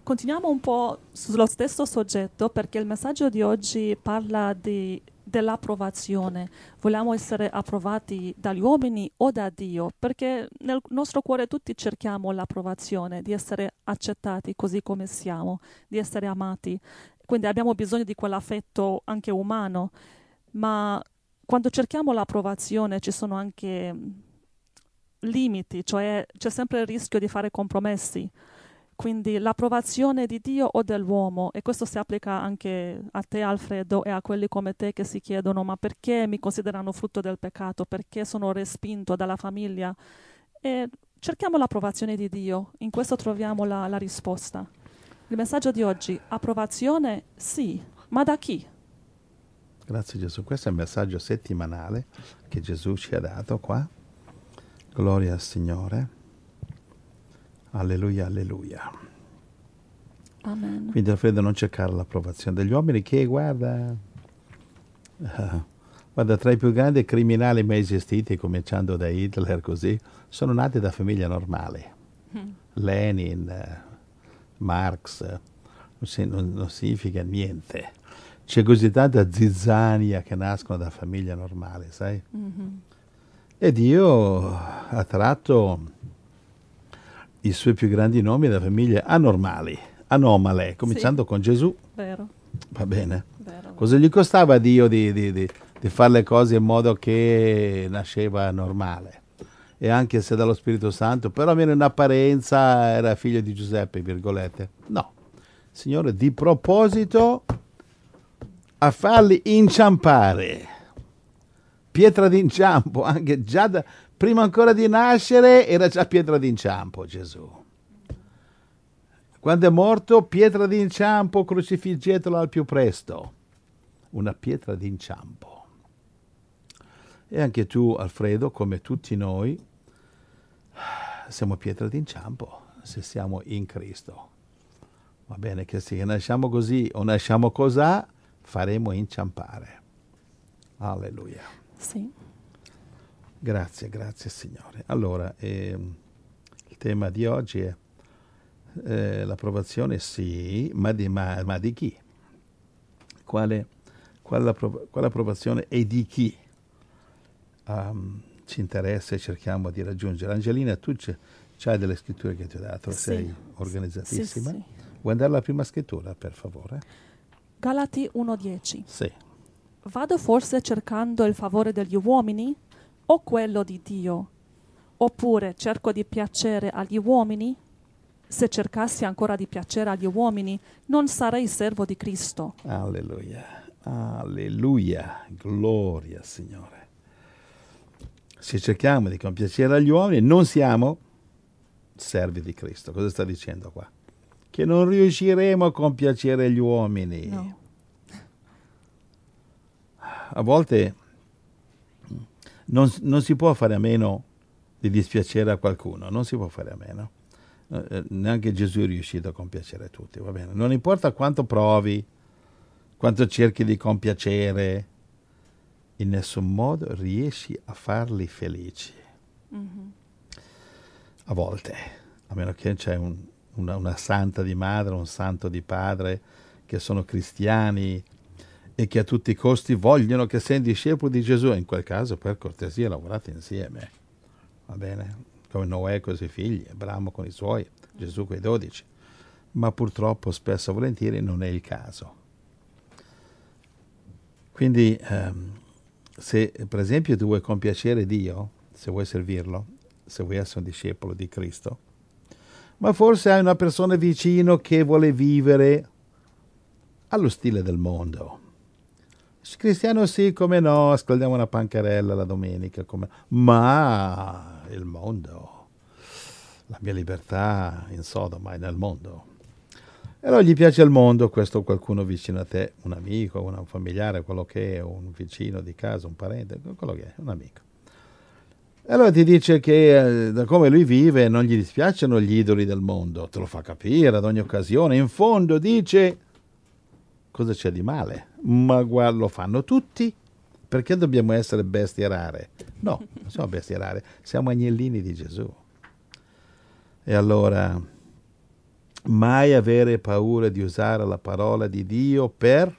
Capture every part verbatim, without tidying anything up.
continuiamo un po' sullo stesso soggetto perché il messaggio di oggi parla di, dell'approvazione. Vogliamo essere approvati dagli uomini o da Dio? Perché nel nostro cuore tutti cerchiamo l'approvazione, di essere accettati così come siamo, di essere amati. Quindi abbiamo bisogno di quell'affetto anche umano, ma quando cerchiamo l'approvazione ci sono anche limiti, cioè c'è sempre il rischio di fare compromessi. Quindi l'approvazione di Dio o dell'uomo, e questo si applica anche a te Alfredo e a quelli come te che si chiedono ma perché mi considerano frutto del peccato, perché sono respinto dalla famiglia? E cerchiamo l'approvazione di Dio, in questo troviamo la, la risposta. Il messaggio di oggi, approvazione sì, ma da chi? Grazie Gesù, questo è il messaggio settimanale che Gesù ci ha dato qua. Gloria al Signore. Alleluia, alleluia. Amen. Quindi Alfredo, non cercare l'approvazione degli uomini che, guarda, uh, guarda, tra i più grandi criminali mai esistiti, cominciando da Hitler così, sono nati da famiglie normali. Mm. Lenin, uh, Marx, uh, non, si, non, non significa niente. C'è così tanta zizzania che nascono da famiglie normali, sai? Mm-hmm. E Dio ha tratto i suoi più grandi nomi da famiglie anormali, anomale, cominciando Sì. con Gesù. Vero. Va bene? Vero, Cosa vero. gli costava a Dio di, di, di, di fare le cose in modo che nasceva normale? E anche se dallo Spirito Santo, però almeno in apparenza era figlio di Giuseppe, virgolette. No, il Signore di proposito a farli inciampare. Pietra d'inciampo, anche già da, prima ancora di nascere era già pietra d'inciampo Gesù. Quando è morto, pietra d'inciampo, crocifiggetelo al più presto. Una pietra d'inciampo. E anche tu, Alfredo, come tutti noi, siamo pietra d'inciampo se siamo in Cristo. Va bene che se nasciamo così o nasciamo cosà, faremo inciampare. Alleluia. Sì. Grazie, grazie Signore. Allora, ehm, il tema di oggi è eh, l'approvazione sì, ma di, ma, ma di chi? Quale, quale, appro- quale approvazione e di chi um, ci interessa e cerchiamo di raggiungere? Angelina, tu c'hai delle scritture che ti ho dato, Sì. sei organizzatissima. Sì, sì. Vuoi andare alla prima scrittura, per favore? Galati uno dieci. Sì. Vado forse cercando il favore degli uomini o quello di Dio? Oppure cerco di piacere agli uomini? Se cercassi ancora di piacere agli uomini, non sarei servo di Cristo. Alleluia, alleluia, gloria Signore. Se cerchiamo di compiacere agli uomini, non siamo servi di Cristo. Cosa sta dicendo qua? Che non riusciremo a compiacere gli uomini. No. A volte non, non si può fare a meno di dispiacere a qualcuno, non si può fare a meno. Eh, neanche Gesù è riuscito a compiacere tutti, va bene? Non importa quanto provi, quanto cerchi di compiacere, in nessun modo riesci a farli felici. Mm-hmm. A volte, a meno che c'è un, una, una santa di madre, un santo di padre, che sono cristiani e che a tutti i costi vogliono che sei discepolo di Gesù. In quel caso, per cortesia, lavorate insieme, va bene? Come Noè con i suoi figli, Abramo con i suoi, Gesù con i dodici. Ma purtroppo, spesso e volentieri, non è il caso. Quindi, ehm, se per esempio tu vuoi compiacere Dio, se vuoi servirlo, se vuoi essere un discepolo di Cristo, ma forse hai una persona vicino che vuole vivere allo stile del mondo. Cristiano sì, come no, ascoltiamo una pancarella la domenica, come... ma il mondo, la mia libertà in Sodoma è nel mondo. E allora gli piace il mondo, questo qualcuno vicino a te, un amico, un familiare, quello che è, un vicino di casa, un parente, quello che è, un amico. E allora ti dice che eh, da come lui vive non gli dispiacciono gli idoli del mondo, te lo fa capire ad ogni occasione. In fondo dice, cosa c'è di male? Ma guarda, lo fanno tutti, perché dobbiamo essere bestie rare? No, non siamo bestie rare, siamo agnellini di Gesù. E allora mai avere paura di usare la parola di Dio per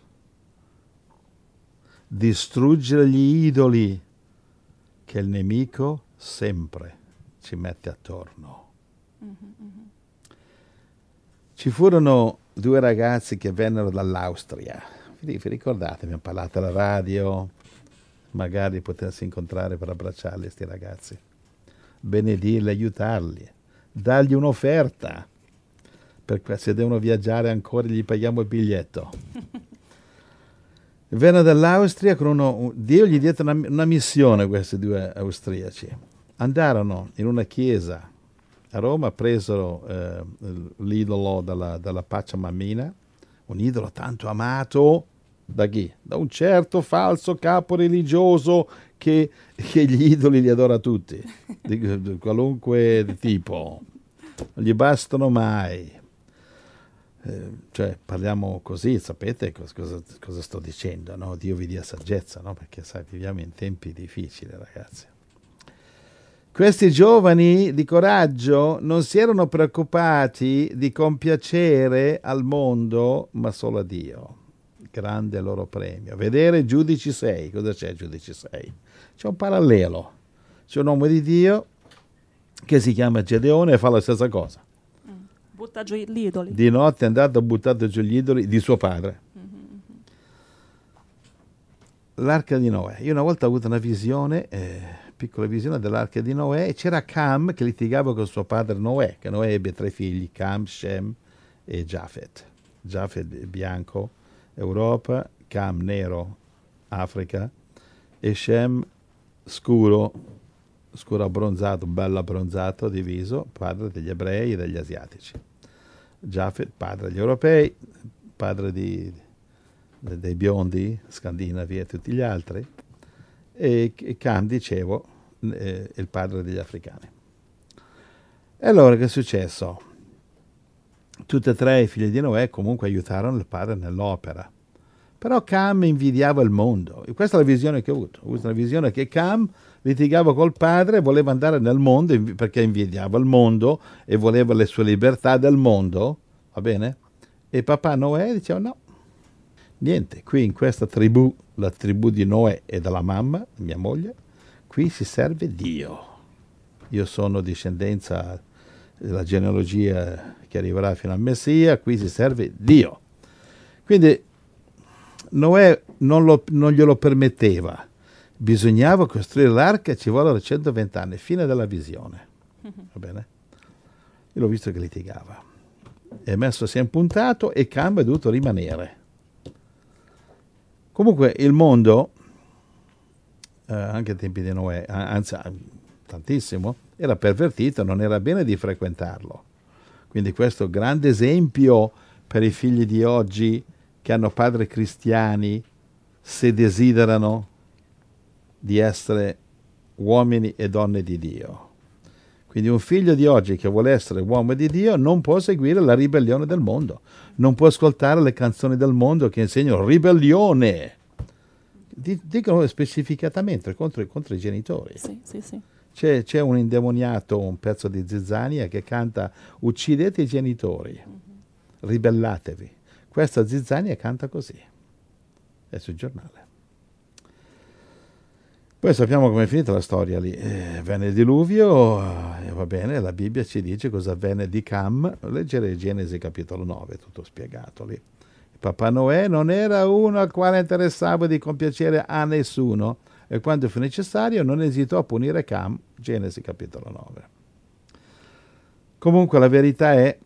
distruggere gli idoli che il nemico sempre ci mette attorno. Mm-hmm. Ci furono due ragazzi che vennero dall'Austria. Vi ricordate, abbiamo parlato alla radio, magari potersi incontrare per abbracciarli, questi ragazzi, benedirli, aiutarli, dargli un'offerta, perché se devono viaggiare ancora gli paghiamo il biglietto. Vennero dall'Austria con uno, Dio gli diede una, una missione, questi due austriaci. Andarono in una chiesa a Roma, presero eh, l'idolo dalla, dalla Pachamamina, un idolo tanto amato da chi? Da un certo falso capo religioso che, che gli idoli li adora tutti, di, di qualunque tipo, non gli bastano mai. Eh, cioè, parliamo così, sapete cosa, cosa sto dicendo, no? Dio vi dia saggezza, no? Perché sai, viviamo in tempi difficili, ragazzi. Questi giovani di coraggio non si erano preoccupati di compiacere al mondo, ma solo a Dio. Grande loro premio. Vedere Giudici sei. Cosa c'è Giudici sei? C'è un parallelo. C'è un uomo di Dio che si chiama Gedeone e fa la stessa cosa. Mm. Butta giù gli idoli. Di notte è andato a buttare giù gli idoli di suo padre. Mm-hmm. L'arca di Noè. Io una volta ho avuto una visione... Eh, piccola visione dell'arca di Noè, e c'era Cam che litigava con suo padre Noè, che Noè ebbe tre figli, Cam, Shem e Jafet. Jafet bianco, Europa, Cam nero, Africa, e Shem scuro, scuro abbronzato, bello abbronzato, diviso, padre degli ebrei e degli asiatici. Jafet, padre degli europei, padre di, dei biondi, scandinavi e tutti gli altri, e Cam, dicevo, eh, il padre degli africani. E allora che è successo? Tutti e tre i figli di Noè comunque aiutarono il padre nell'opera, però Cam invidiava il mondo. E questa è la visione che ho avuto. Ho avuto una visione che Cam litigava col padre, voleva andare nel mondo perché invidiava il mondo e voleva le sue libertà del mondo, va bene? E papà Noè diceva no, niente, qui in questa tribù, la tribù di Noè e della mamma, mia moglie, qui si serve Dio. Io sono discendenza della genealogia che arriverà fino al Messia, qui si serve Dio. Quindi Noè non, lo, non glielo permetteva. Bisognava costruire l'arca e ci vollero centoventi anni, fine della visione. Va bene? Io l'ho visto che litigava. È messo si è impuntato e Cam è dovuto rimanere. Comunque il mondo, eh, anche ai tempi di Noè, anzi tantissimo, era pervertito, non era bene di frequentarlo. Quindi questo grande esempio per i figli di oggi che hanno padri cristiani, se desiderano di essere uomini e donne di Dio. Quindi un figlio di oggi che vuole essere uomo di Dio non può seguire la ribellione del mondo, non può ascoltare le canzoni del mondo che insegnano ribellione. Dicono specificatamente contro, contro i genitori. Sì, sì, sì. C'è, c'è un indemoniato, un pezzo di zizzania che canta uccidete i genitori, mm-hmm. ribellatevi. Questa zizzania canta così, è sul giornale. Poi sappiamo come è finita la storia lì. Eh, venne il diluvio, e eh, va bene, la Bibbia ci dice cosa avvenne di Cam. Leggere Genesi capitolo nove, tutto spiegato lì. Papà Noè non era uno al quale interessava di compiacere a nessuno, e quando fu necessario non esitò a punire Cam. Genesi capitolo nove. Comunque la verità è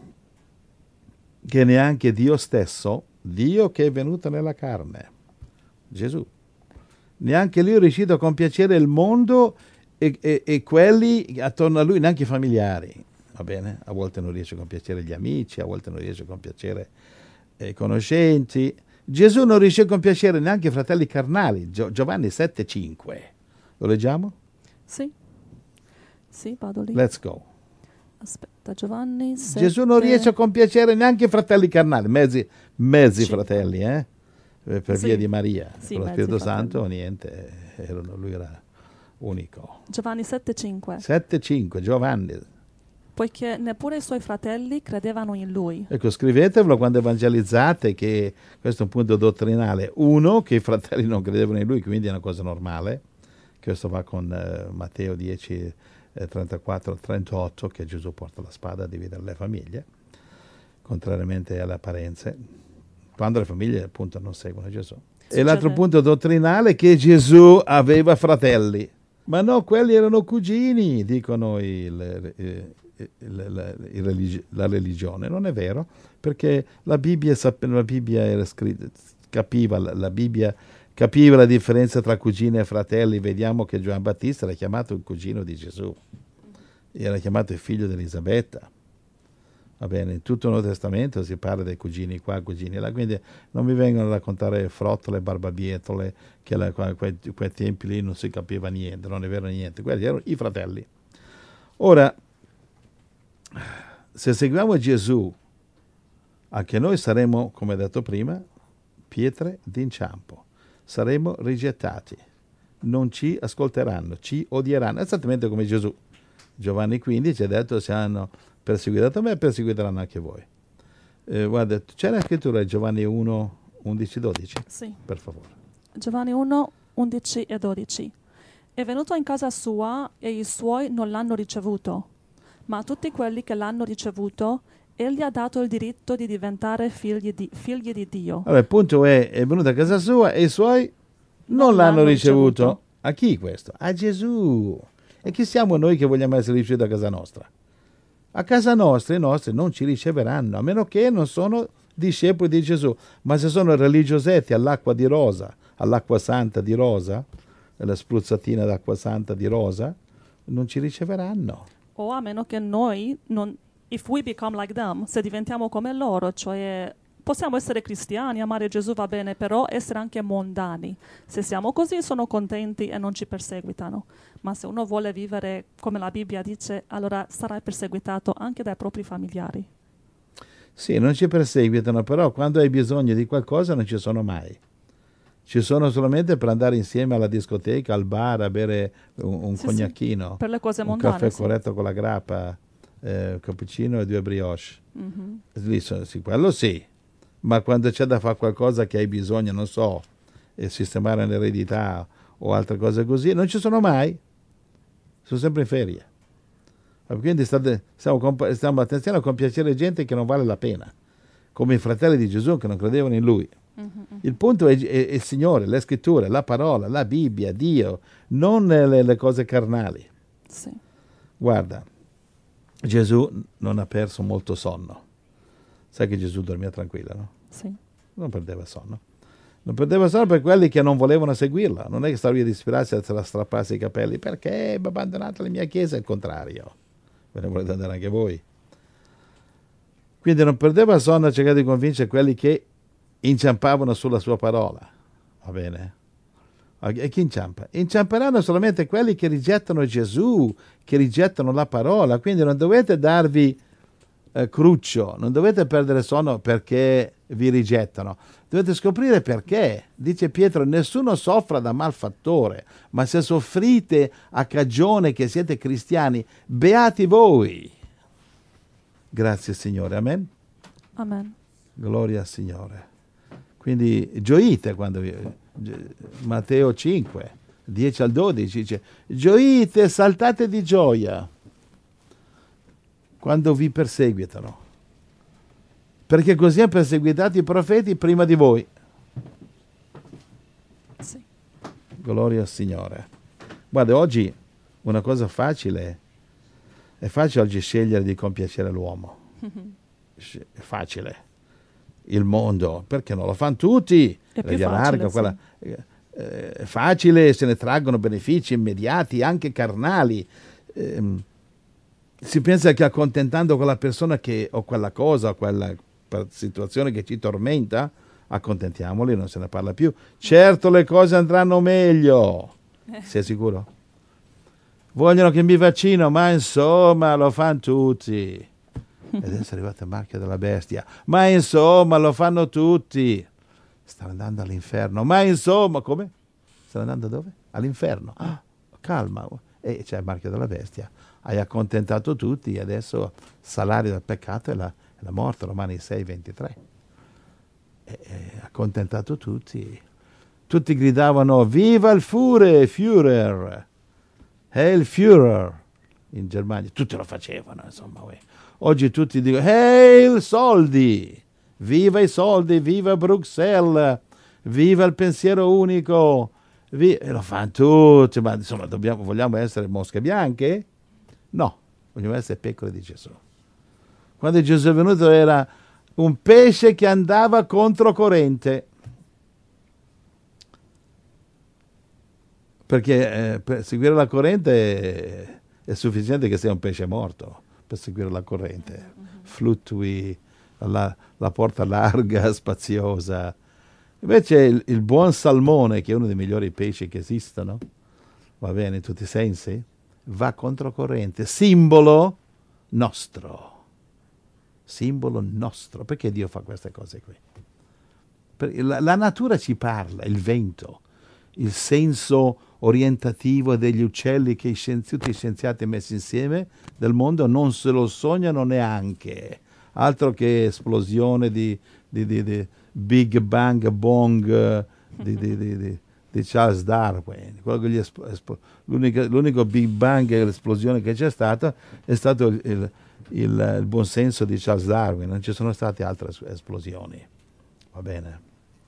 che neanche Dio stesso, Dio che è venuto nella carne, Gesù, neanche lui è riuscito a compiacere il mondo e, e, e quelli attorno a lui, neanche i familiari, va bene? A volte non riesce a compiacere gli amici, a volte non riesce a compiacere i conoscenti. Gesù non riuscì a compiacere neanche i fratelli carnali. Gio- Giovanni sette cinque. Lo leggiamo? Sì. Sì, vado lì. Let's go. Aspetta, Giovanni sette... Gesù non riesce a compiacere neanche i fratelli carnali, mezzi, mezzi Cinque. fratelli, eh? Per sì. via di Maria. Sì, con lo Spirito fratelli. Santo niente, erano, lui era unico. Giovanni sette cinque. sette cinque, Giovanni. poiché neppure i suoi fratelli credevano in lui. Ecco, scrivetevelo quando evangelizzate, che questo è un punto dottrinale. Uno, che i fratelli non credevano in lui, quindi è una cosa normale. Questo va con eh, Matteo dieci, eh, trentaquattro trentotto, che Gesù porta la spada a dividere le famiglie, contrariamente alle apparenze, quando le famiglie appunto non seguono Gesù. Succede. E l'altro punto dottrinale è che Gesù aveva fratelli. Ma no, quelli erano cugini, dicono il, il, il, la, il religi- la religione. Non è vero, perché la Bibbia, la Bibbia era scritta, capiva, la, la Bibbia capiva la differenza tra cugini e fratelli. Vediamo che Giovan Battista era chiamato il cugino di Gesù, era chiamato il figlio di Elisabetta. Va bene, in tutto il Nuovo Testamento si parla dei cugini qua, cugini là, quindi non mi vengono a raccontare frottole, barbabietole, che a quei, quei tempi lì non si capiva niente, non è vero niente, quelli erano i fratelli. Ora, se seguiamo Gesù, anche noi saremo, come detto prima, pietre d'inciampo, saremo rigettati, non ci ascolteranno, ci odieranno, esattamente come Gesù. Giovanni quindici ha detto: se hanno perseguitato me, perseguiteranno anche voi. Eh, guarda, c'è la scrittura Giovanni uno, undici, dodici? Sì. Per favore. Giovanni uno, undici e dodici. È venuto in casa sua e i suoi non l'hanno ricevuto, ma a tutti quelli che l'hanno ricevuto, egli ha dato il diritto di diventare figli di, figli di Dio. Allora, il punto è, è venuto a casa sua e i suoi non, non l'hanno, l'hanno ricevuto. ricevuto. A chi questo? A Gesù. E chi siamo noi che vogliamo essere ricevuti a casa nostra? A casa nostra i nostri non ci riceveranno, a meno che non sono discepoli di Gesù. Ma se sono religiosetti all'acqua di rosa, all'acqua santa di rosa, la spruzzatina d'acqua santa di rosa, non ci riceveranno. O a meno che noi, non, if we become like them, se diventiamo come loro, cioè possiamo essere cristiani, amare Gesù va bene, però essere anche mondani. Se siamo così sono contenti e non ci perseguitano. Ma se uno vuole vivere come la Bibbia dice, allora sarà perseguitato anche dai propri familiari. Sì, non ci perseguitano, però quando hai bisogno di qualcosa non ci sono mai. Ci sono solamente per andare insieme alla discoteca, al bar, a bere un, un sì, cognacchino, sì, per le cose un mondane, caffè sì. corretto con la grappa, eh, cappuccino e due brioche. Mm-hmm. Lì, sì, quello sì. Ma quando c'è da fare qualcosa che hai bisogno, non so, eh, sistemare l'eredità o altre cose così, non ci sono mai. Sono sempre in ferie. Quindi state, stiamo, comp- stiamo attenzione a compiacere gente che non vale la pena, come i fratelli di Gesù che non credevano in lui. Mm-hmm. Il punto è, è, è il Signore, le scritture, la parola, la Bibbia, Dio, non le, le cose carnali. Sì. Guarda, Gesù non ha perso molto sonno. Sai che Gesù dormiva tranquillo, no? Sì. Non perdeva sonno. Non perdeva sonno per quelli che non volevano seguirla. Non è che stava via di ispirarsi a strapparsi i capelli. Perché hai abbandonato la mia chiesa? È il contrario. Ve ne volete andare anche voi. Quindi non perdeva sonno a cercare di convincere quelli che inciampavano sulla sua parola. Va bene? E chi inciampa? Inciamperanno solamente quelli che rigettano Gesù, che rigettano la parola. Quindi non dovete darvi eh, cruccio, non dovete perdere sonno perché vi rigettano. Dovete scoprire perché. Dice Pietro: nessuno soffra da malfattore, ma se soffrite a cagione che siete cristiani, beati voi. Grazie Signore, amen? Amen. Gloria al Signore. Quindi gioite quando vi... Matteo cinque, dieci al dodici dice: gioite, saltate di gioia quando vi perseguitano, perché così hanno perseguitato i profeti prima di voi. Sì. Gloria al Signore. Guarda, oggi una cosa facile, è facile oggi scegliere di compiacere l'uomo. Mm-hmm. È facile. Il mondo, perché non lo fanno tutti? È più larga, facile, quella, sì. eh, è facile, se ne traggono benefici immediati, anche carnali. Eh, si pensa che accontentando quella persona che, o quella cosa, o quella situazione che ci tormenta, accontentiamoli, non se ne parla più. Certo le cose andranno meglio. Eh. Sei sicuro? Vogliono che mi vaccino, ma insomma lo fanno tutti. E adesso è arrivata il marchio della bestia. Ma insomma lo fanno tutti. Stanno andando all'inferno. Ma insomma, come? Stanno andando dove? All'inferno. Ah, calma. E c'è il marchio della bestia. hai accontentato tutti e adesso il salario del peccato è la, è la morte, Romani sei ventitré. E, e, accontentato tutti. Tutti gridavano viva il Führer, Führer, Heil Führer in Germania, tutti lo facevano, insomma. Oggi tutti dicono Heil soldi, viva i soldi, viva Bruxelles, viva il pensiero unico, vi- e lo fanno tutti, ma insomma dobbiamo, vogliamo essere mosche bianche? No, vogliamo essere pecore di Gesù. Quando Gesù è venuto era un pesce che andava controcorrente. Perché eh, per seguire la corrente è, è sufficiente che sia un pesce morto per seguire la corrente. Mm-hmm. Fluttui, la, la porta larga, spaziosa. Invece il, il buon salmone, che è uno dei migliori pesci che esistono, va bene in tutti i sensi, va controcorrente, simbolo nostro. Simbolo nostro. Perché Dio fa queste cose qui? Perché la, la natura ci parla, il vento, il senso orientativo degli uccelli che i scienzi, tutti gli scienziati messi insieme del mondo non se lo sognano neanche. Altro che esplosione di, di, di, di Big Bang Bong di, di, di, di, di Charles Darwin. Quello che gli espl- espl- l'unico, l'unico Big Bang e l'esplosione che c'è stata è stato il, il, il, il buon senso di Charles Darwin. Non ci sono state altre esplosioni. Va bene?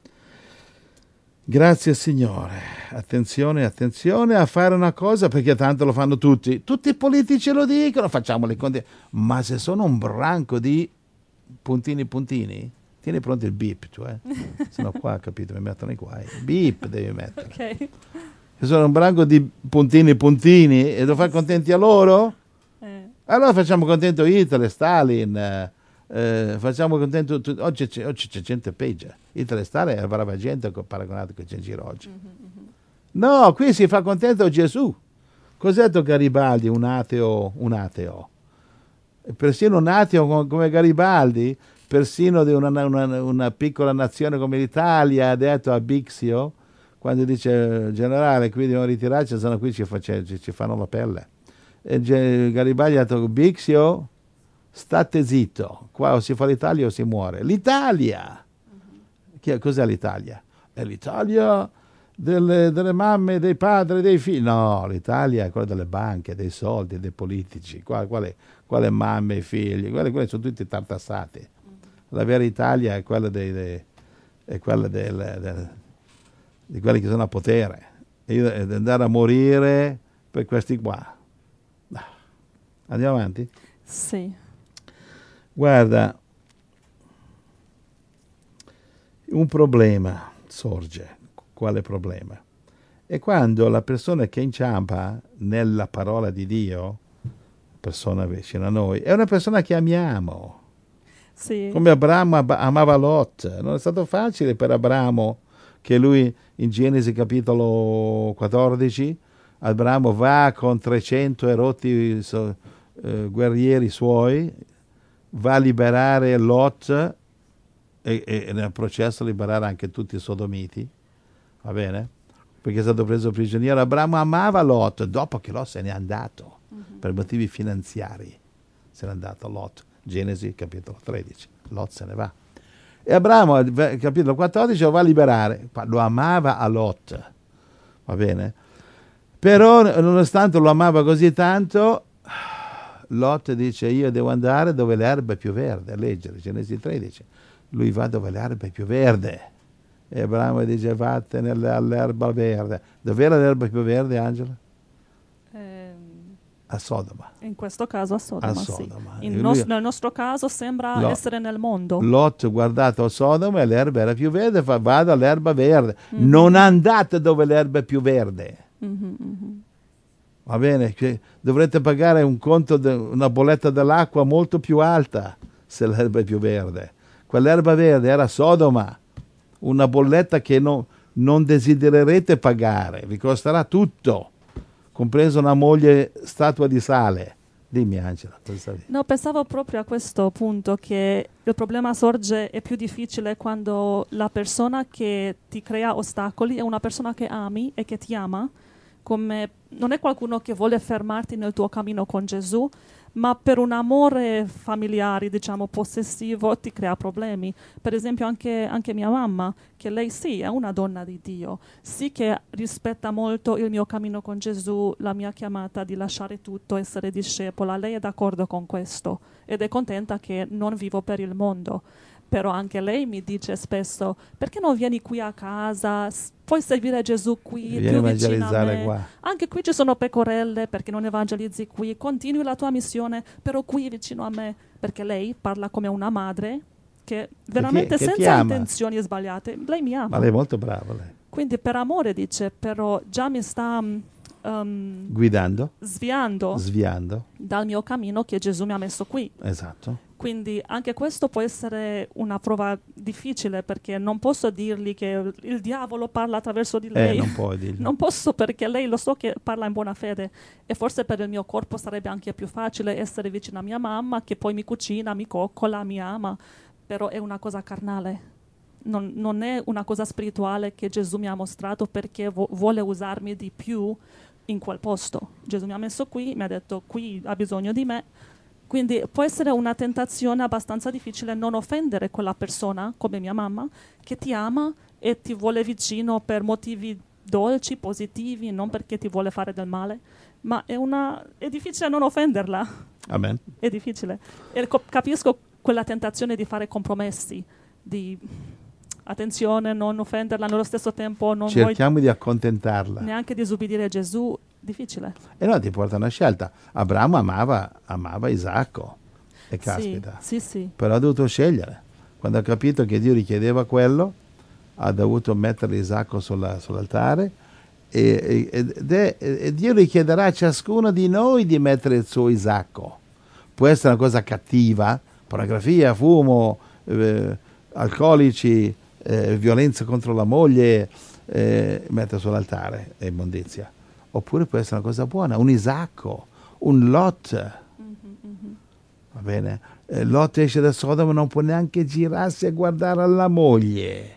Grazie Signore, attenzione, attenzione a fare una cosa perché tanto lo fanno tutti, tutti i politici lo dicono, facciamo le conti, ma se sono un branco di puntini puntini, tieni pronto il beep, cioè, se no qua capito mi mettono i guai, beep devi mettere, okay. Se sono un branco di puntini puntini e devo fare contenti a loro, eh. Allora facciamo contento Hitler, Stalin, eh, Eh, facciamo contento tutti. Oggi, c'è, oggi c'è gente peggio. Hitler Stalin è brava gente paragonato che c'è in giro oggi. Mm-hmm. No, qui si fa contento Gesù. Cos'è detto Garibaldi, un ateo, un ateo? Persino un ateo come Garibaldi, persino di una, una, una piccola nazione come l'Italia, ha detto a Bixio, quando dice generale, qui dobbiamo ritirarci, sono qui ci, face, ci, ci fanno la pelle. E Garibaldi ha detto Bixio, state zitto, qua o si fa l'Italia o si muore. L'Italia! Uh-huh. Chi è, cos'è l'Italia? È l'Italia delle, delle mamme, dei padri, dei figli. No, l'Italia è quella delle banche, dei soldi, dei politici. Quale, quale, quale mamme e figli? Quelle, quelle sono tutti tartassati. Uh-huh. La vera Italia è quella, dei, dei, è quella del, del, di quelli che sono a potere. E io devo andare a morire per questi qua. Andiamo avanti? Sì. Guarda, un problema sorge. Quale problema? È quando la persona che inciampa nella parola di Dio, persona vicina a noi, è una persona che amiamo. Sì. Come Abramo amava Lot. Non è stato facile per Abramo che lui in Genesi capitolo quattordici, Abramo va con trecento erotti so, eh, guerrieri suoi, va a liberare Lot e, e nel processo liberare anche tutti i sodomiti, va bene? Perché è stato preso prigioniero. Abramo amava Lot dopo che Lot se n'è andato, uh-huh. per motivi finanziari se n'è andato Lot. Genesi capitolo tredici, Lot se ne va. E Abramo, capitolo quattordici, lo va a liberare, lo amava a Lot, va bene? Però nonostante lo amava così tanto, Lot dice io devo andare dove l'erba è più verde, a leggere Genesi tredici. Lui va dove l'erba è più verde. E Abramo dice vattene all'erba verde. Dov'era l'erba più verde, Angela? Eh, a Sodoma. In questo caso a Sodoma, a Sodoma. Sì. In nos- nel nostro caso sembra Lot, essere nel mondo. Lot guardato a Sodoma e l'erba era più verde, fa vado all'erba verde. Mm-hmm. Non andate dove l'erba è più verde. Mm-hmm, mm-hmm. Va bene, dovrete pagare un conto, de, una bolletta dell'acqua molto più alta se l'erba è più verde. Quell'erba verde era Sodoma, una bolletta che no, non desidererete pagare, vi costerà tutto, compreso una moglie statua di sale. Dimmi Angela. No, pensavo proprio a questo punto, che il problema sorge, è più difficile quando la persona che ti crea ostacoli è una persona che ami e che ti ama. come non è qualcuno che vuole fermarti nel tuo cammino con Gesù, ma per un amore familiare, diciamo, possessivo, ti crea problemi. Per esempio anche, anche mia mamma, che lei sì, è una donna di Dio, sì che rispetta molto il mio cammino con Gesù, la mia chiamata di lasciare tutto, essere discepola, lei è d'accordo con questo ed è contenta che non vivo per il mondo. Però anche lei mi dice spesso, perché non vieni qui a casa, S- puoi servire Gesù qui, Vieni a più vicino a evangelizzare me. qua. Anche qui ci sono pecorelle, perché non evangelizzi qui, continui la tua missione, però qui vicino a me. Perché lei parla come una madre che veramente che ti senza ama. intenzioni sbagliate, lei mi ama. Ma lei è molto brava, lei. Quindi per amore dice, però già mi sta mm, um, Guidando, sviando sviando. dal mio cammino che Gesù mi ha messo qui. Esatto. Quindi anche questo può essere una prova difficile, perché non posso dirgli che il diavolo parla attraverso di lei. Eh, non puoi dirlo. Non posso, perché lei lo so che parla in buona fede e forse per il mio corpo sarebbe anche più facile essere vicino a mia mamma, che poi mi cucina, mi coccola, mi ama, però è una cosa carnale. Non, non è una cosa spirituale che Gesù mi ha mostrato, perché vo- vuole usarmi di più in quel posto. Gesù mi ha messo qui, mi ha detto qui ha bisogno di me. Quindi può essere una tentazione abbastanza difficile non offendere quella persona, come mia mamma, che ti ama e ti vuole vicino per motivi dolci, positivi, non perché ti vuole fare del male. Ma è, una, è difficile non offenderla. Amen. È difficile. E co- capisco quella tentazione di fare compromessi, di attenzione, non offenderla, nello stesso tempo non Cerchiamo vuoi di accontentarla. neanche disubbidire Gesù. Difficile. E no, ti porta una scelta. Abramo amava, amava Isacco. E Sì, caspita. sì, sì. Però ha dovuto scegliere. Quando ha capito che Dio richiedeva quello, ha dovuto mettere Isacco sulla- sull'altare e, e- ed è- e Dio richiederà a ciascuno di noi di mettere il suo Isacco. Può essere una cosa cattiva, pornografia, fumo, eh, alcolici, eh, violenza contro la moglie, eh, mettere sull'altare è immondizia. Oppure può essere una cosa buona, un Isacco, un Lot. Mhm, mhm. Va bene? Eh, Lot esce da Sodoma, non può neanche girarsi a guardare alla moglie.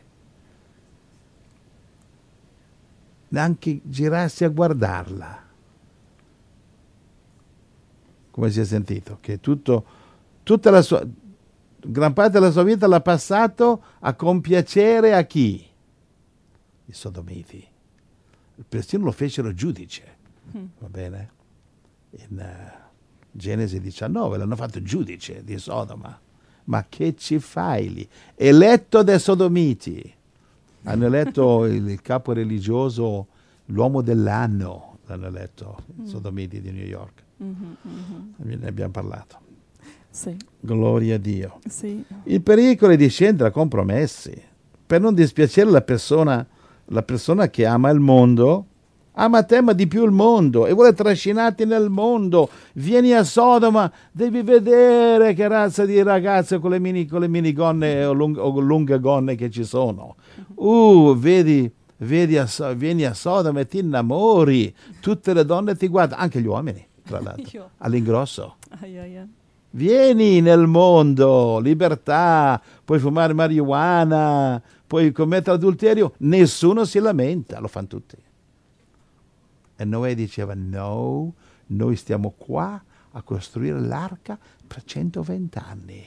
Neanche girarsi a guardarla. Come si è sentito? Che tutto, tutta la sua, gran parte della sua vita l'ha passato a compiacere a chi? I sodomiti. Persino lo fecero giudice. Mm. Va bene? In eh, Genesi diciannove l'hanno fatto giudice di Sodoma. Ma che ci fai lì? Eletto dai sodomiti. Hanno eletto il, il capo religioso, l'uomo dell'anno, l'hanno eletto, i sodomiti di New York. Mhm, mhm. Ne abbiamo parlato. Sì, Gloria a Dio. sì. Il pericolo è di scendere a compromessi per non dispiacere la persona, la persona che ama il mondo, ama te ma di più il mondo e vuole trascinarti nel mondo. Vieni a Sodoma, devi vedere che razza di ragazze con le, mini, con le minigonne o, lung, o lunghe gonne che ci sono. Uh, vedi, vedi a, So- vieni a Sodoma e ti innamori. Tutte le donne ti guardano, anche gli uomini, tra l'altro, Io. all'ingrosso. Ai, ai, ai. Vieni nel mondo, libertà, puoi fumare marijuana, puoi commettere adulterio, nessuno si lamenta, lo fanno tutti. E Noè diceva, no, noi stiamo qua a costruire l'arca per centoventi anni.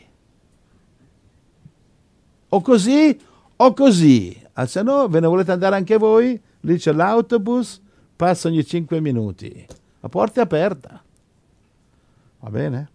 O così, o così. Ah, se no, ve ne volete andare anche voi? Lì c'è l'autobus, passa ogni cinque minuti. La porta è aperta. Va bene?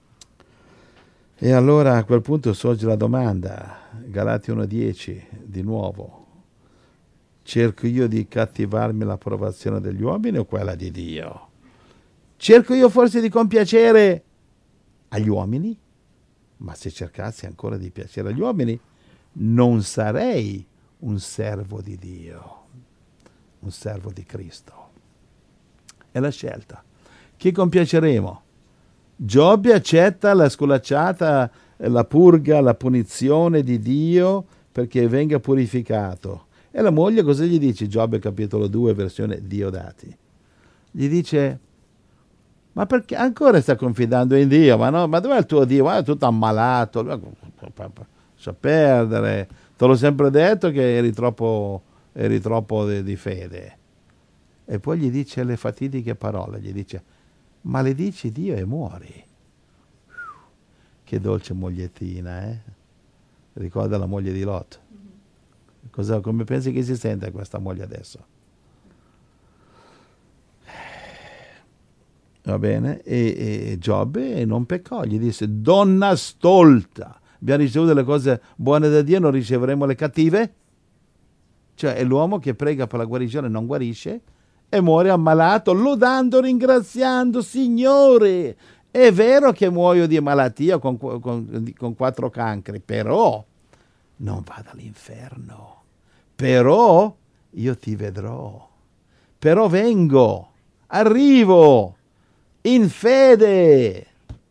E allora a quel punto sorge la domanda, Galati uno dieci, di nuovo. Cerco io di cattivarmi l'approvazione degli uomini o quella di Dio? Cerco io forse di compiacere agli uomini? Ma se cercassi ancora di piacere agli uomini, non sarei un servo di Dio, un servo di Cristo. È la scelta. Chi compiaceremo? Giobbe accetta la sculacciata, la purga, la punizione di Dio perché venga purificato. E la moglie cosa gli dice? Giobbe capitolo due, versione Diodati. Gli dice, ma perché ancora sta confidando in Dio? Ma, no, ma dov'è il tuo Dio? Ma è tutto ammalato. Lascia perdere. Te l'ho sempre detto che eri troppo, eri troppo di, di fede. e poi gli dice le fatidiche parole, gli dice maledici Dio e muori. Che dolce mogliettina, eh? Ricorda la moglie di Lot. Cosa, come pensi che si sente questa moglie adesso? Va bene? E, e Giobbe non peccò, gli disse donna stolta, abbiamo ricevuto le cose buone da Dio, non riceveremo le cattive? Cioè è l'uomo che prega per la guarigione e non guarisce e muore ammalato, lodando, ringraziando, Signore. È vero che muoio di malattia con, con, con quattro cancri, però non vado all'inferno. Però io ti vedrò. Però vengo, arrivo, in fede.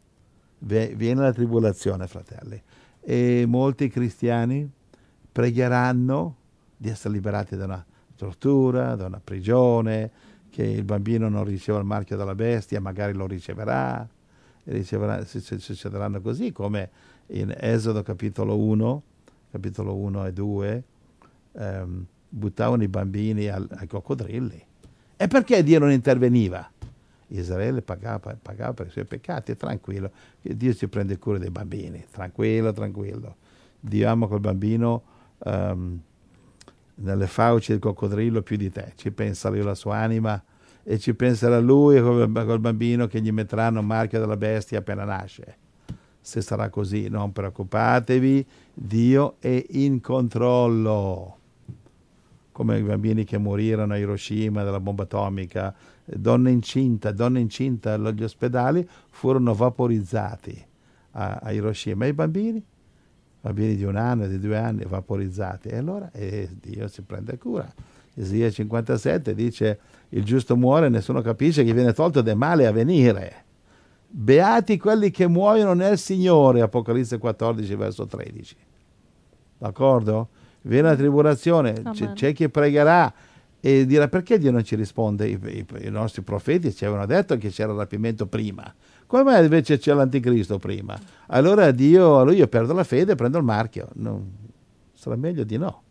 Viene la tribolazione, fratelli. E molti cristiani pregheranno di essere liberati da una tortura, da una prigione, che il bambino non riceva il marchio della bestia, magari lo riceverà, e riceverà, succederanno così come in Esodo capitolo uno, capitolo uno e due, ehm, buttavano i bambini al, ai coccodrilli. E perché Dio non interveniva? Israele pagava, pagava per i suoi peccati, è tranquillo, Dio si prende cura dei bambini, tranquillo, tranquillo. Dio ama quel bambino um, nelle fauci del coccodrillo più di te, ci pensa lui la sua anima e ci penserà lui col, col bambino che gli metteranno marchio della bestia appena nasce. Se sarà così, non preoccupatevi, Dio è in controllo. Come i bambini che morirono a Hiroshima dalla bomba atomica, donne incinta, donne incinta agli ospedali furono vaporizzati a, a Hiroshima. E i bambini? Bambini di un anno, di due anni, vaporizzati. E allora eh, Dio si prende cura. Isaia cinquantasette dice, il giusto muore, nessuno capisce che viene tolto del male a venire. Beati quelli che muoiono nel Signore, Apocalisse quattordici, verso tredici. D'accordo? Viene la tribolazione, c- c'è chi pregherà e dirà perché Dio non ci risponde? I, i, i nostri profeti ci avevano detto che c'era il rapimento prima. Come mai invece c'è l'anticristo prima? Allora Dio, allora io perdo la fede e prendo il marchio. No, sarà meglio di no.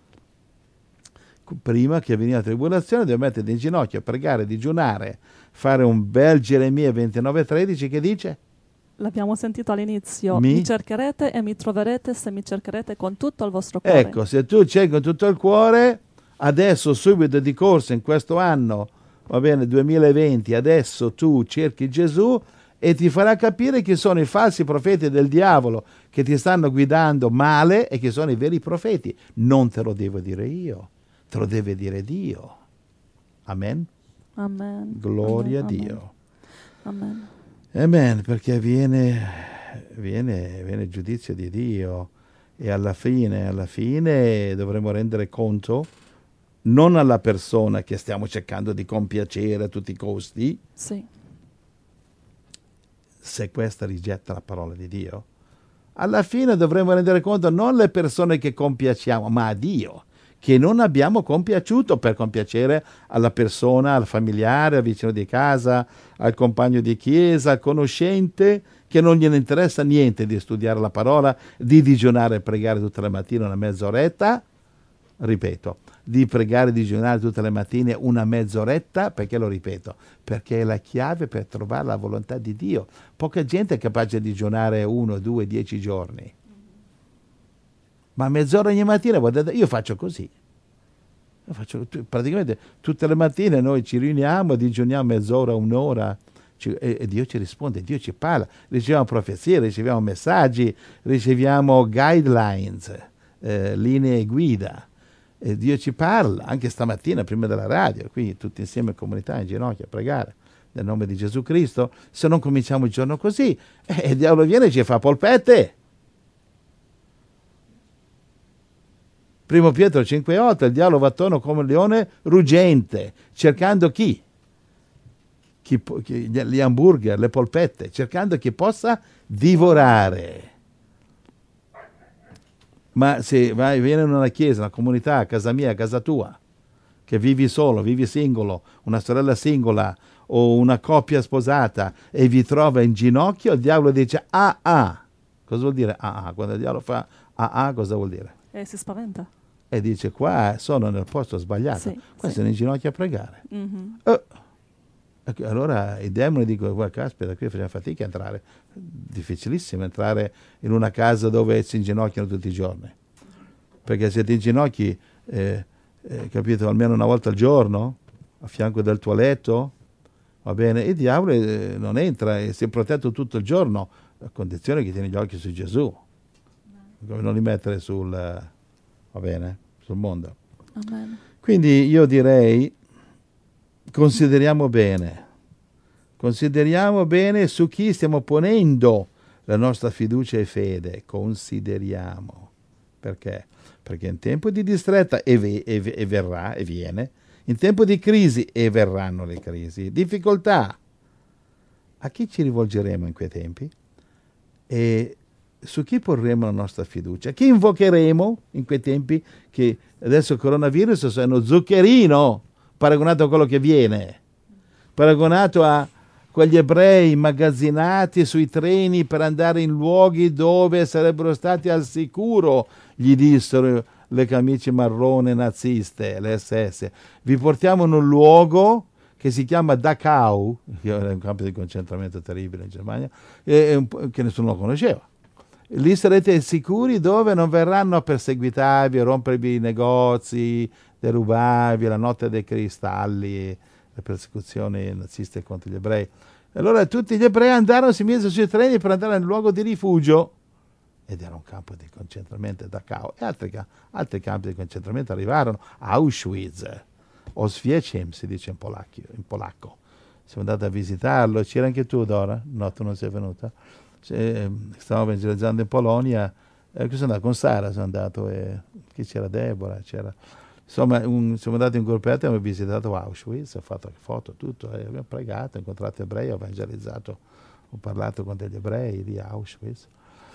Prima che venga la tribolazione devo mettere in ginocchio, pregare, digiunare, fare un bel Geremia ventinove tredici che dice? L'abbiamo sentito all'inizio, mi? mi cercherete e mi troverete se mi cercherete con tutto il vostro cuore. Ecco, se tu cerchi con tutto il cuore, adesso subito di corsa in questo anno, va bene, duemilaventi, adesso tu cerchi Gesù e ti farà capire chi sono i falsi profeti del diavolo che ti stanno guidando male e chi sono i veri profeti. Non te lo devo dire io, te lo deve dire Dio. Amen? Amen. Gloria Amen. a Dio. Amen. Amen, perché viene, viene, viene il giudizio di Dio e alla fine, alla fine dovremo rendere conto non alla persona che stiamo cercando di compiacere a tutti i costi, sì. Se questa rigetta la parola di Dio. Alla fine dovremo rendere conto non alle persone che compiaciamo, ma a Dio, che non abbiamo compiaciuto per compiacere alla persona, al familiare, al vicino di casa, al compagno di chiesa, al conoscente, che non gliene interessa niente di studiare la parola, di digiunare e pregare tutte le mattine una mezz'oretta, ripeto, di pregare e digiunare tutte le mattine una mezz'oretta, perché lo ripeto, perché è la chiave per trovare la volontà di Dio. Poca gente è capace di digiunare uno, due, dieci giorni. Ma mezz'ora ogni mattina, io faccio così. Io faccio, praticamente tutte le mattine noi ci riuniamo, digiuniamo mezz'ora, un'ora, ci, e, e Dio ci risponde, Dio ci parla, riceviamo profezie, riceviamo messaggi, riceviamo guidelines, eh, linee guida. E Dio ci parla, anche stamattina prima della radio, qui tutti insieme in comunità, in ginocchio a pregare nel nome di Gesù Cristo. Se non cominciamo il giorno così, eh, il diavolo viene e ci fa polpette. Primo Pietro cinque otto, il diavolo va attorno come un leone ruggente, cercando chi? chi, chi gli hamburger, le polpette, cercando chi possa divorare. Ma se vai, vieni in una chiesa, una comunità, a casa mia, a casa tua, che vivi solo, vivi singolo, una sorella singola o una coppia sposata e vi trova in ginocchio, il diavolo dice ah ah. Cosa vuol dire ah ah? Quando il diavolo fa ah ah, cosa vuol dire? E si spaventa. e dice qua sono nel posto sbagliato, Sì, qua sì. sono in ginocchio a pregare. Mm-hmm. Oh. Allora i demoni dicono, guarda, caspita, qui facciamo fatica a entrare, difficilissimo entrare in una casa dove si inginocchiano tutti i giorni, perché se ti inginocchi, eh, eh, capito, almeno una volta al giorno, a fianco del tuo letto, va bene, il diavolo eh, non entra e si è protetto tutto il giorno, a condizione che tieni gli occhi su Gesù, non li mettere sul, va bene, sul mondo. Amen. Quindi io direi, consideriamo bene, consideriamo bene su chi stiamo ponendo la nostra fiducia e fede, consideriamo. Perché? Perché in tempo di distretta e, ve- e, ve- e verrà e viene, in tempo di crisi e verranno le crisi, difficoltà. A chi ci rivolgeremo in quei tempi? E su chi porremo la nostra fiducia? Chi invocheremo in quei tempi che adesso il coronavirus è uno zuccherino paragonato a quello che viene, paragonato a quegli ebrei immagazzinati sui treni per andare in luoghi dove sarebbero stati al sicuro, gli dissero le camicie marrone naziste, le S S. Vi portiamo in un luogo che si chiama Dachau, che era un campo di concentramento terribile in Germania, e, che nessuno lo conosceva. Lì sarete sicuri dove non verranno a perseguitarvi, a rompervi i negozi, derubarvi, la notte dei cristalli, le persecuzioni naziste contro gli ebrei. E allora tutti gli ebrei andarono, si misero sui treni per andare nel luogo di rifugio, ed era un campo di concentramento, Dachau, e altri, altri campi di concentramento arrivarono, Auschwitz, Oswiecim si dice in, polacchio, in polacco. Siamo andati a visitarlo, c'era anche tu, Dora? No, tu non sei venuta. Cioè, stavamo evangelizzando in Polonia, eh, sono andato con Sara, sono andato, e chi c'era? Deborah, c'era. Insomma, un, siamo andati in gruppetto e abbiamo visitato Auschwitz, ho fatto foto, tutto, e abbiamo pregato, ho incontrato ebrei, ho evangelizzato, ho parlato con degli ebrei di Auschwitz.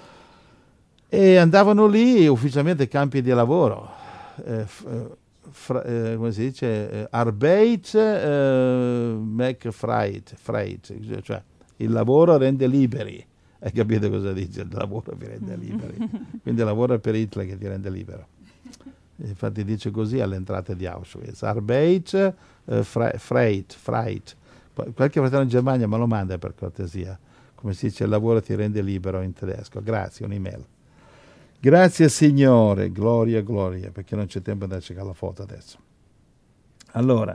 E andavano lì ufficialmente campi di lavoro, eh, fra, eh, come si dice, eh, Arbeit eh, make freit, freit, cioè il lavoro rende liberi. Hai capito cosa dice? Il lavoro vi rende liberi. Quindi il lavoro è per Hitler che ti rende libero. Infatti dice così all'entrata di Auschwitz. Arbeit, eh, freit, freit. Qualche fratello in Germania me lo manda per cortesia. Come si dice, il lavoro ti rende libero in tedesco. Grazie, un'email. Grazie Signore, gloria, gloria, perché non c'è tempo da cercare la foto adesso. Allora,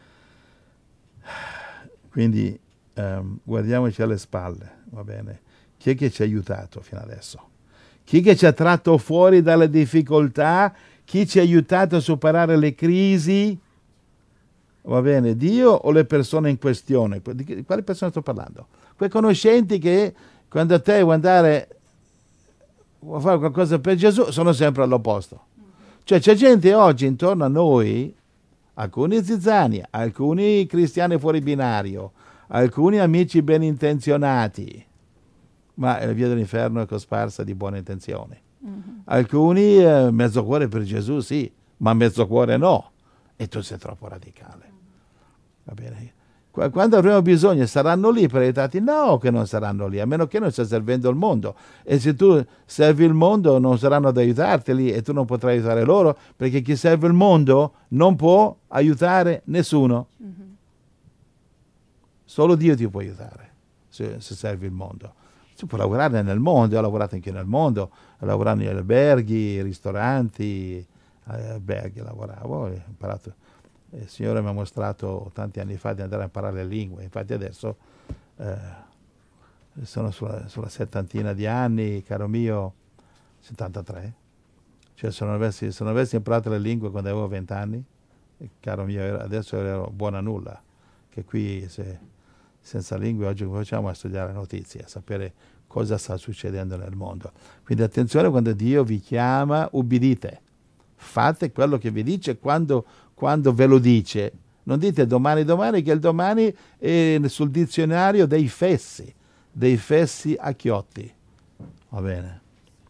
quindi um, guardiamoci alle spalle, va bene? Chi è che ci ha aiutato fino adesso? Chi è che ci ha tratto fuori dalle difficoltà? Chi ci ha aiutato a superare le crisi? Va bene, Dio o le persone in questione? Di quali persone sto parlando? Quei conoscenti che quando a te vuoi andare vuoi fare qualcosa per Gesù, sono sempre all'opposto. Cioè c'è gente oggi intorno a noi, alcuni zizzani, alcuni cristiani fuori binario, alcuni amici ben intenzionati, ma la via dell'inferno è cosparsa di buone intenzioni. Mm-hmm. Alcuni eh, mezzo cuore per Gesù sì, ma mezzo cuore no, e tu sei troppo radicale. Va bene? Quando avremo bisogno saranno lì per aiutarti? No, che non saranno lì, a meno che non stai servendo il mondo. E se tu servi il mondo non saranno ad aiutarti lì e tu non potrai aiutare loro, perché chi serve il mondo non può aiutare nessuno. Mm-hmm. Solo Dio ti può aiutare se, se servi il mondo. Tu puoi lavorare nel mondo, io ho lavorato anche nel mondo, ho lavorato negli alberghi, ristoranti, alberghi lavoravo, ho imparato. Il Signore mi ha mostrato tanti anni fa di andare a imparare le lingue, infatti adesso eh, sono sulla, sulla settantina di anni, caro mio, settantatré, cioè se non avessi, se non avessi imparato le lingue quando avevo venti anni, caro mio, adesso ero buona nulla, che qui se, senza lingue oggi come facciamo a studiare notizie, a sapere cosa sta succedendo nel mondo. Quindi attenzione quando Dio vi chiama, ubbidite, fate quello che vi dice quando quando ve lo dice. Non dite domani domani, che il domani è sul dizionario dei fessi, dei fessi a chiotti. Va bene.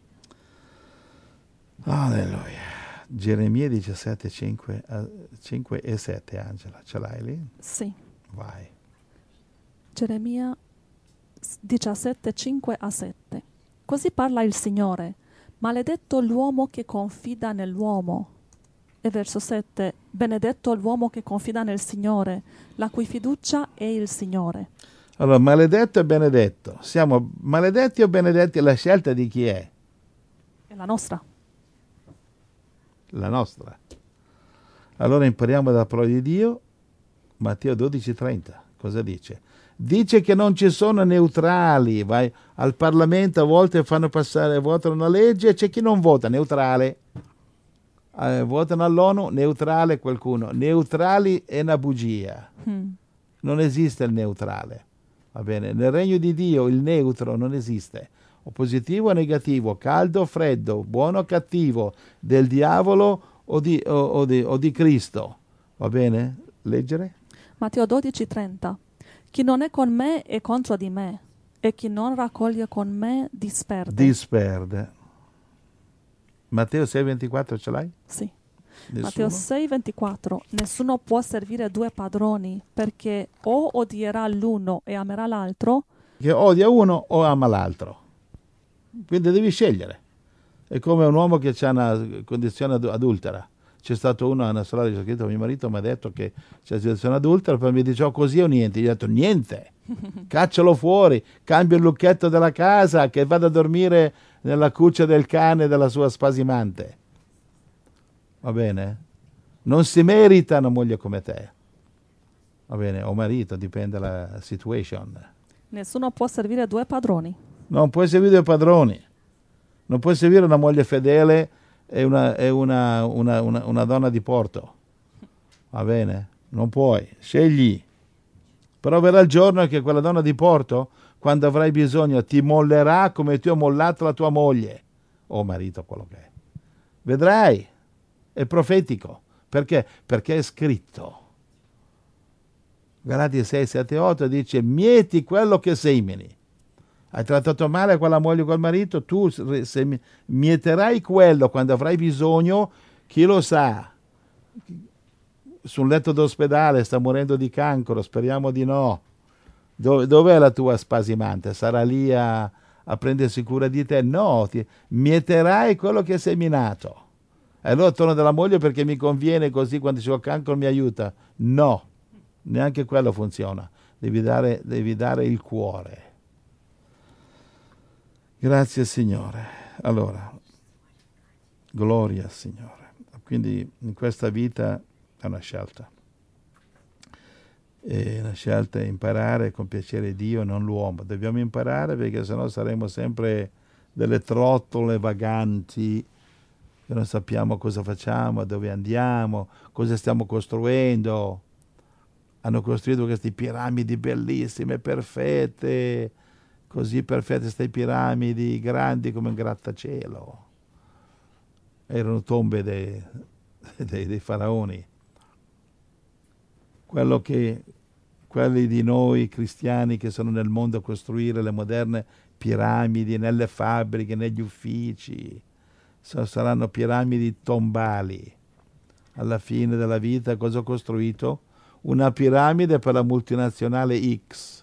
Alleluia. Geremia diciassette, cinque, cinque e sette, Angela, ce l'hai lì? Sì. Vai. Geremia diciassette, cinque a sette. Così parla il Signore. Maledetto l'uomo che confida nell'uomo, E verso sette, benedetto l'uomo che confida nel Signore, la cui fiducia è il Signore. Allora, maledetto e benedetto. Siamo maledetti o benedetti? La scelta di chi è? È la nostra. La nostra. Allora impariamo dalla parola di Dio, Matteo dodici trenta. Cosa dice? Dice che non ci sono neutrali. Vai al Parlamento, a volte fanno passare, votano una legge e c'è chi non vota, neutrale. Eh, votano all'ONU, neutrale qualcuno. Neutrali è una bugia. Mm. Non esiste il neutrale. Va bene? Nel regno di Dio il neutro non esiste. O positivo o negativo, caldo o freddo, buono o cattivo, del diavolo o di, o, o di, o di Cristo. Va bene? Leggere? Matteo dodici trenta. Chi non è con me è contro di me, e chi non raccoglie con me disperde. Disperde. Matteo sei ventiquattro ce l'hai? Sì. Nessuno? Matteo sei ventiquattro. Nessuno può servire due padroni, perché o odierà l'uno e amerà l'altro, Che odia uno o ama l'altro. Quindi devi scegliere. È come un uomo che ha una condizione ad- adultera. C'è stato uno, una sorella, c'è scritto, mio marito mi ha detto che c'è una situazione adultera, poi mi dice, oh, così o niente. Gli ho detto, niente. Caccialo fuori, cambia il lucchetto della casa, che vada a dormire nella cuccia del cane della sua spasimante. Va bene? Non si merita una moglie come te. Va bene? O marito, dipende dalla situation. nessuno può servire due padroni. Non puoi seguire due padroni. Non puoi seguire una moglie fedele e una, e una, una, una, una donna di porto. Va bene? Non puoi. Scegli. Però verrà il giorno che quella donna di porto, quando avrai bisogno, ti mollerà come tu hai mollato la tua moglie. O marito, quello che è. Vedrai. È profetico. Perché? Perché è scritto. Galati sei, sette, otto dice, mieti quello che semini. Hai trattato male quella moglie o quel marito, tu se mieterai quello quando avrai bisogno, chi lo sa, su un letto d'ospedale sta morendo di cancro, speriamo di no. Dove, dov'è la tua spasimante? Sarà lì a, a prendersi cura di te? No, ti, mieterai quello che hai seminato. E allora torno dalla moglie perché mi conviene, così quando c'ho il cancro mi aiuta. No, neanche quello funziona. Devi dare, devi dare il cuore. Grazie Signore. Allora, gloria al Signore. Quindi in questa vita è una scelta. È una scelta imparare a compiacere Dio, non l'uomo. Dobbiamo imparare perché sennò saremo sempre delle trottole vaganti che non sappiamo cosa facciamo, dove andiamo, cosa stiamo costruendo. Hanno costruito queste piramidi bellissime, perfette, così perfette queste piramidi, grandi come un grattacielo. Erano tombe dei, dei, dei faraoni. Quello che quelli di noi cristiani che sono nel mondo a costruire le moderne piramidi, nelle fabbriche, negli uffici, saranno piramidi tombali. Alla fine della vita cosa ho costruito? Una piramide per la multinazionale X.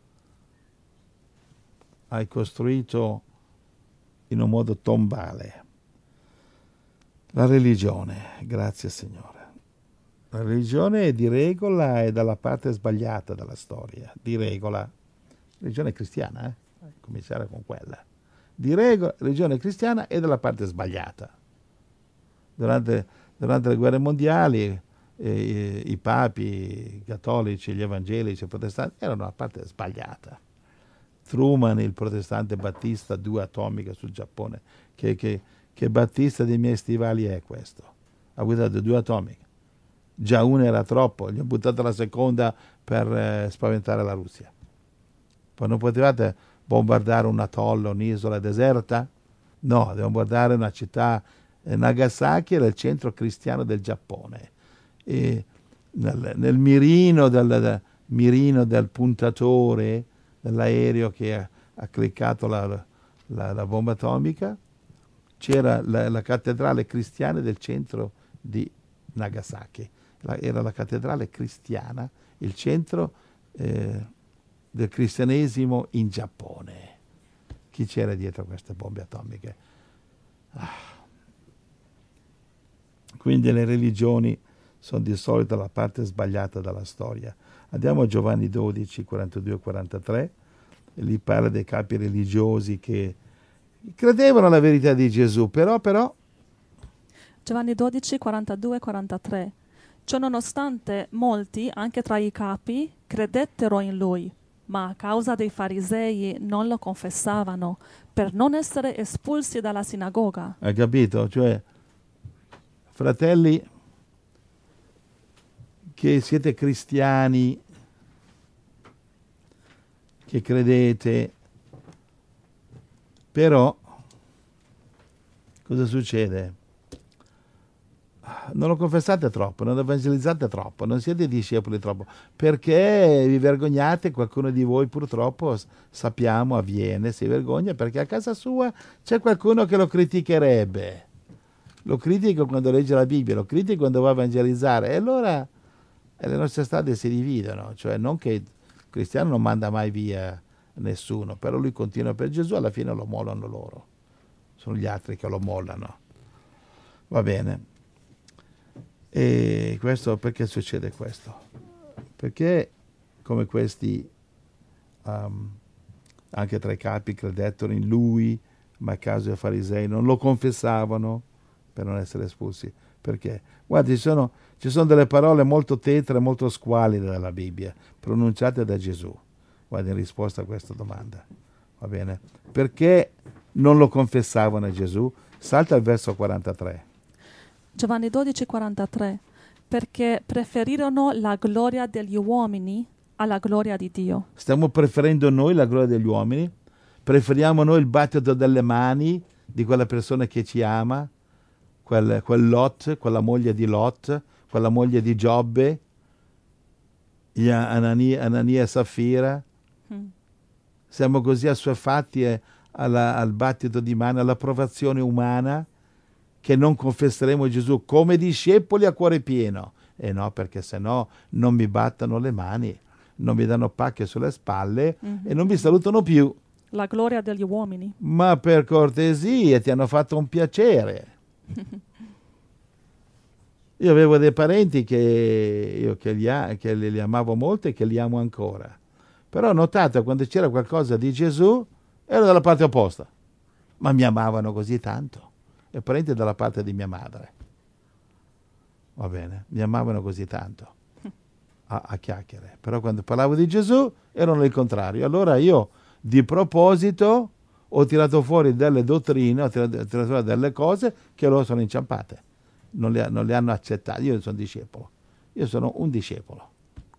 Hai costruito in un modo tombale. La religione, grazie Signore. La religione di regola è dalla parte sbagliata della storia, di regola. Religione cristiana, eh? Cominciare con quella. Di regola, religione cristiana è dalla parte sbagliata. Durante, durante le guerre mondiali eh, i papi, i cattolici, gli evangelici, i protestanti erano la parte sbagliata. Truman, il protestante battista, due atomiche sul Giappone. Che, che, che battista dei miei stivali è questo? Ha guidato due atomiche. Già una era troppo, gli ho buttato la seconda per eh, spaventare la Russia. Poi non potevate bombardare un atollo, un'isola deserta? No, devo bombardare una città. eh, Nagasaki era il centro cristiano del Giappone. E nel, nel mirino del, del, mirino del puntatore dell'aereo che ha, ha cliccato la, la, la bomba atomica c'era la, la cattedrale cristiana del centro di Nagasaki. La, era la cattedrale cristiana, il centro eh, del cristianesimo in Giappone. Chi c'era dietro queste bombe atomiche? Ah. Quindi le religioni sono di solito la parte sbagliata della storia. Andiamo a Giovanni dodici, quarantadue e quarantatré, e lì parla dei capi religiosi che credevano alla verità di Gesù, però, però Giovanni dodici, quarantadue e quarantatré. Ciononostante molti, anche tra i capi, credettero in lui, ma a causa dei farisei non lo confessavano, per non essere espulsi dalla sinagoga. hai capito? Cioè, fratelli che siete cristiani, che credete, però cosa succede? Non lo confessate troppo, non evangelizzate troppo, non siete discepoli troppo, perché vi vergognate, qualcuno di voi purtroppo sappiamo avviene, si vergogna perché a casa sua c'è qualcuno che lo criticherebbe. Lo critico quando legge la Bibbia, lo critico quando va a evangelizzare, e allora le nostre strade si dividono, cioè non che il cristiano non manda mai via nessuno, però lui continua per Gesù, alla fine lo mollano loro, sono gli altri che lo mollano. Va bene. E questo perché succede questo? Perché come questi um, anche tra i capi credettero in lui, ma a causa dei farisei non lo confessavano per non essere espulsi. Perché? Guardi, ci sono, ci sono delle parole molto tetre, molto squallide nella Bibbia, pronunciate da Gesù. Guardi, in risposta a questa domanda. Va bene? Perché non lo confessavano a Gesù? Salta al verso quarantatré. Giovanni dodici, quarantatré. Perché preferirono la gloria degli uomini alla gloria di Dio. Stiamo preferendo noi la gloria degli uomini? Preferiamo noi il battito delle mani di quella persona che ci ama? Quel, quel Lot, quella moglie di Lot, quella moglie di Giobbe, Anania, Anania e Safira? Mm. Siamo così assuefatti alla, al battito di mano, all'approvazione umana, che non confesseremo Gesù come discepoli a cuore pieno. E no, perché se no non mi battono le mani, non mi danno pacche sulle spalle, mm-hmm, e non mi salutano più. La gloria degli uomini. Ma per cortesia, ti hanno fatto un piacere. Io avevo dei parenti che io che li, che li amavo molto e che li amo ancora. Però ho notato quando c'era qualcosa di Gesù, ero dalla parte opposta. Ma mi amavano così tanto. E parenti dalla parte di mia madre. Va bene, mi amavano così tanto. A, a chiacchiere. Però quando parlavo di Gesù erano il contrario. Allora io di proposito ho tirato fuori delle dottrine, ho tirato, ho tirato fuori delle cose che loro sono inciampate. Non le, non le hanno accettate. Io sono discepolo. Io sono un discepolo.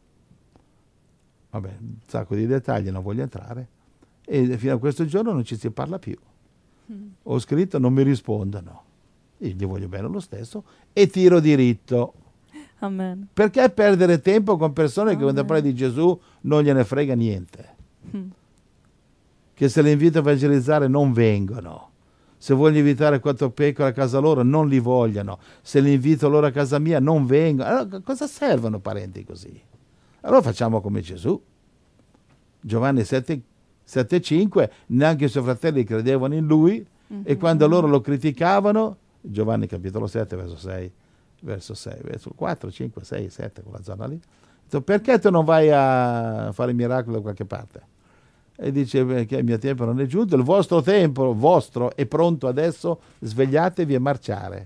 Vabbè, un sacco di dettagli, non voglio entrare. E fino a questo giorno non ci si parla più. Mm. Ho scritto, non mi rispondono. Io gli voglio bene lo stesso e tiro diritto. Amen. Perché perdere tempo con persone Amen. Che quando parli di Gesù non gliene frega niente? Mm. Che se le invito a evangelizzare non vengono. Se voglio invitare quattro pecore a casa loro non li vogliono. Se li invito loro a casa mia non vengono. Allora, cosa servono parenti così? Allora facciamo come Gesù. Giovanni sette cinque, neanche i suoi fratelli credevano in lui, mm-hmm, e quando loro lo criticavano, Giovanni capitolo sette, verso sei, verso sei, verso quattro, cinque, sei, sette, quella zona lì, dice, perché tu non vai a fare miracoli da qualche parte? E dice che il mio tempo non è giunto, il vostro tempo, vostro, è pronto adesso, svegliatevi e marciare.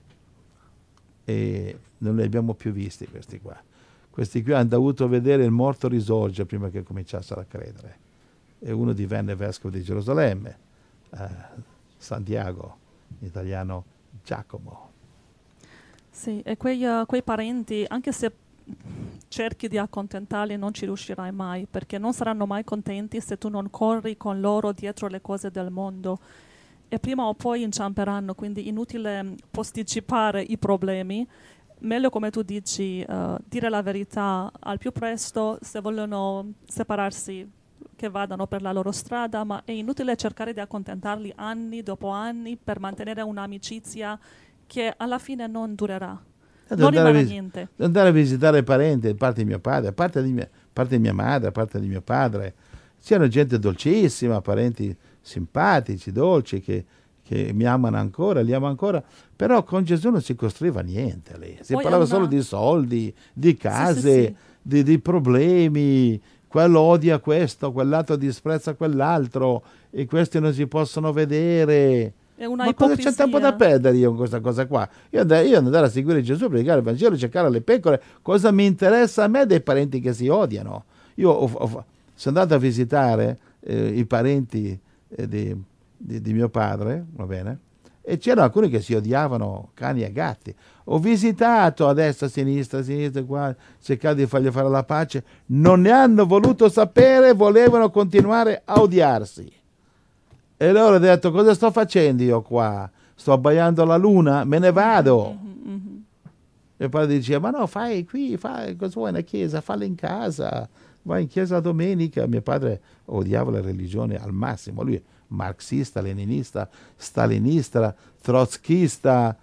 E non li abbiamo più visti questi qua. Questi qui hanno dovuto vedere il morto risorgere prima che cominciassero a credere. E uno divenne vescovo di Gerusalemme, eh, Santiago, in italiano Giacomo. Sì, e quei, uh, quei parenti, anche se cerchi di accontentarli, non ci riuscirai mai, perché non saranno mai contenti se tu non corri con loro dietro le cose del mondo. E prima o poi inciamperanno, quindi inutile posticipare i problemi. Meglio, come tu dici, uh, dire la verità al più presto. Se vogliono separarsi, che vadano per la loro strada, ma è inutile cercare di accontentarli anni dopo anni per mantenere un'amicizia che alla fine non durerà. Non rimane vis- niente. Andare a visitare i parenti, a parte di mio padre, a parte di mia, parte di mia madre, a parte di mio padre. C'era gente dolcissima, parenti simpatici, dolci, che, che mi amano ancora, li amo ancora, però con Gesù non si costruiva niente lì. Si Poi parlava è una- solo di soldi, di case, Sì, sì, sì. Di, di problemi. Quello odia questo, quell'altro disprezza quell'altro e questi non si possono vedere. È una Ma cosa c'è tempo da ipocrisia. perdere io con questa cosa qua? Io andare, io andare a seguire Gesù, predicare il Vangelo, cercare le pecore. Cosa mi interessa a me dei parenti che si odiano? Io ho- ho- sono andato a visitare eh, i parenti eh, di, di- di mio padre, va bene? E c'erano alcuni che si odiavano cani e gatti. Ho visitato a destra, a sinistra, a sinistra, qua, cercare di fargli fare la pace. Non ne hanno voluto sapere, volevano continuare a odiarsi. E loro ho detto, cosa sto facendo io qua? Sto abbaiando la luna? Me ne vado. Mhm, mhm. E poi diceva, ma no, fai qui, fai, cosa vuoi in chiesa? Fallo in casa. Vai in chiesa domenica. Mio padre odiava la religione al massimo. Lui marxista, leninista, stalinista, trotskista,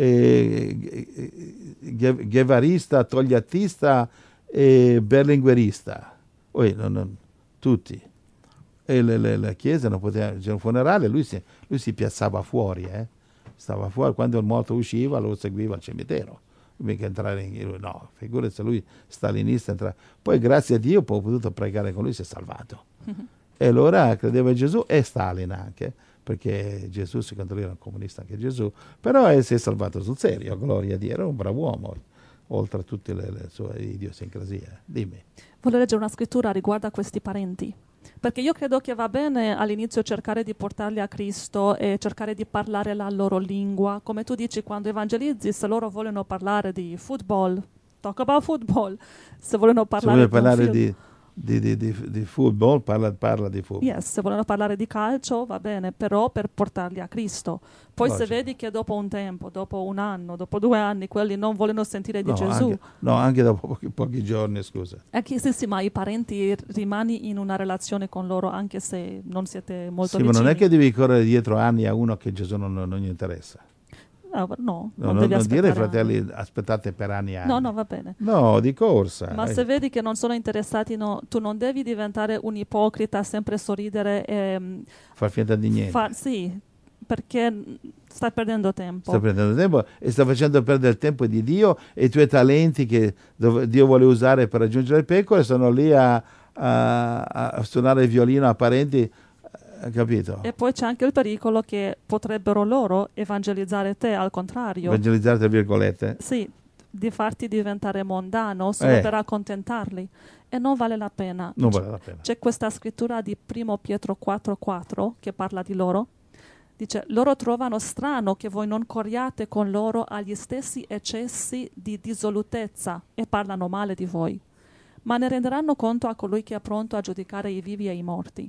eh, ghe- guevarista, togliattista e berlinguerista. Poi, non- non- tutti. E le, le- la chiesa non poteva, c'era un funerale, lui si, lui si piazzava fuori, eh. Stava fuori, quando il morto usciva lo seguiva al cimitero. Mica entrare in, no, figurati se lui stalinista entra. Poi grazie a Dio ho potuto pregare con lui, si è salvato. E allora credeva in Gesù e Stalin anche, perché Gesù, secondo lui era un comunista anche Gesù, però eh, si è salvato sul serio, gloria a Dio, era un bravo uomo, oltre a tutte le, le sue idiosincrasie. Dimmi. Voglio leggere una scrittura riguardo a questi parenti. Perché io credo che va bene all'inizio cercare di portarli a Cristo e cercare di parlare la loro lingua. Come tu dici, quando evangelizzi, se loro vogliono parlare di football, talk about football. Se vogliono Se parlare vuole di un parlare film, di, di, di, di, di football, parla, parla di football. yes, se vogliono parlare di calcio, va bene, però per portarli a Cristo. Poi se Logico. vedi che dopo un tempo, dopo un anno, dopo due anni, quelli non vogliono sentire di No, Gesù, anche, no, anche dopo pochi, pochi giorni, scusa. è che sì, sì, ma i parenti rimani in una relazione con loro anche se non siete molto Sì, ma vicini. non è che devi correre dietro anni a uno che Gesù non, non gli interessa. No, no, No, non non, devi non dire ai aspettare anni. fratelli aspettate per anni e anni. No, no, va bene. No, di corsa. Ma eh. se vedi che non sono interessati, no, tu non devi diventare un ipocrita, sempre sorridere e mm, Far finta di niente. fa- sì, perché mm, stai perdendo tempo. Sta prendendo tempo e sta facendo perdere il tempo di Dio e i tuoi talenti che dov- Dio vuole usare per raggiungere le pecore sono lì a, a- a suonare il violino a parenti, eh, capito? E poi c'è anche il pericolo che potrebbero loro evangelizzare te, al contrario. Evangelizzare tra virgolette. Sì, di farti diventare mondano solo Eh. per accontentarli. E non vale la pena. Non C- vale la pena. C'è questa scrittura di primo Pietro quattro quattro che parla di loro. Dice, loro trovano strano che voi non corriate con loro agli stessi eccessi di dissolutezza e parlano male di voi, ma ne renderanno conto a colui che è pronto a giudicare i vivi e i morti.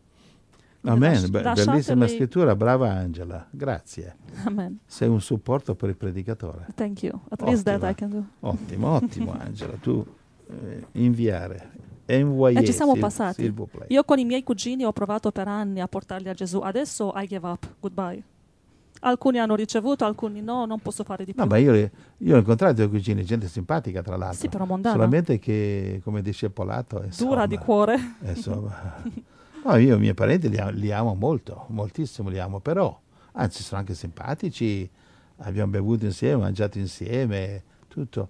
Quindi Amen, lasci- Be- lasciateli- bellissima scrittura, brava Angela, grazie. Amen. Sei un supporto per il predicatore. Thank you. At least that Ottima. I can do. Ottimo, ottimo Angela, tu eh, inviare. Envoyer, E ci siamo s'il- passati. s'il vous plaît. Io con i miei cugini ho provato per anni a portarli a Gesù. Adesso I give up. Goodbye. Alcuni hanno ricevuto, alcuni no, non posso fare di più. No, ma io, io ho incontrato i tuoi cugini, gente simpatica tra l'altro. Sì, però mondana. Solamente che come discepolato insomma, Dura di cuore. insomma. No, io i miei parenti li, li amo molto, moltissimo li amo, però anzi sono anche simpatici, abbiamo bevuto insieme, mangiato insieme, tutto.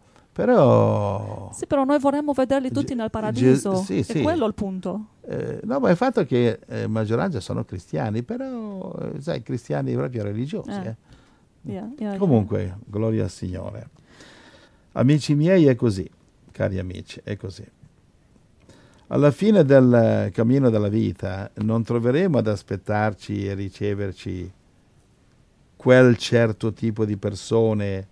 Però Sì, però noi vorremmo vederli tutti Ge- nel paradiso. Ge- sì, È sì. quello il punto. eh, no, ma il fatto che eh, maggioranza sono cristiani, però eh, sai, cristiani proprio religiosi. Eh. eh. Yeah, yeah, Comunque, gloria al Signore. Amici miei, è così, cari amici, è così. Alla fine del cammino della vita non troveremo ad aspettarci e riceverci quel certo tipo di persone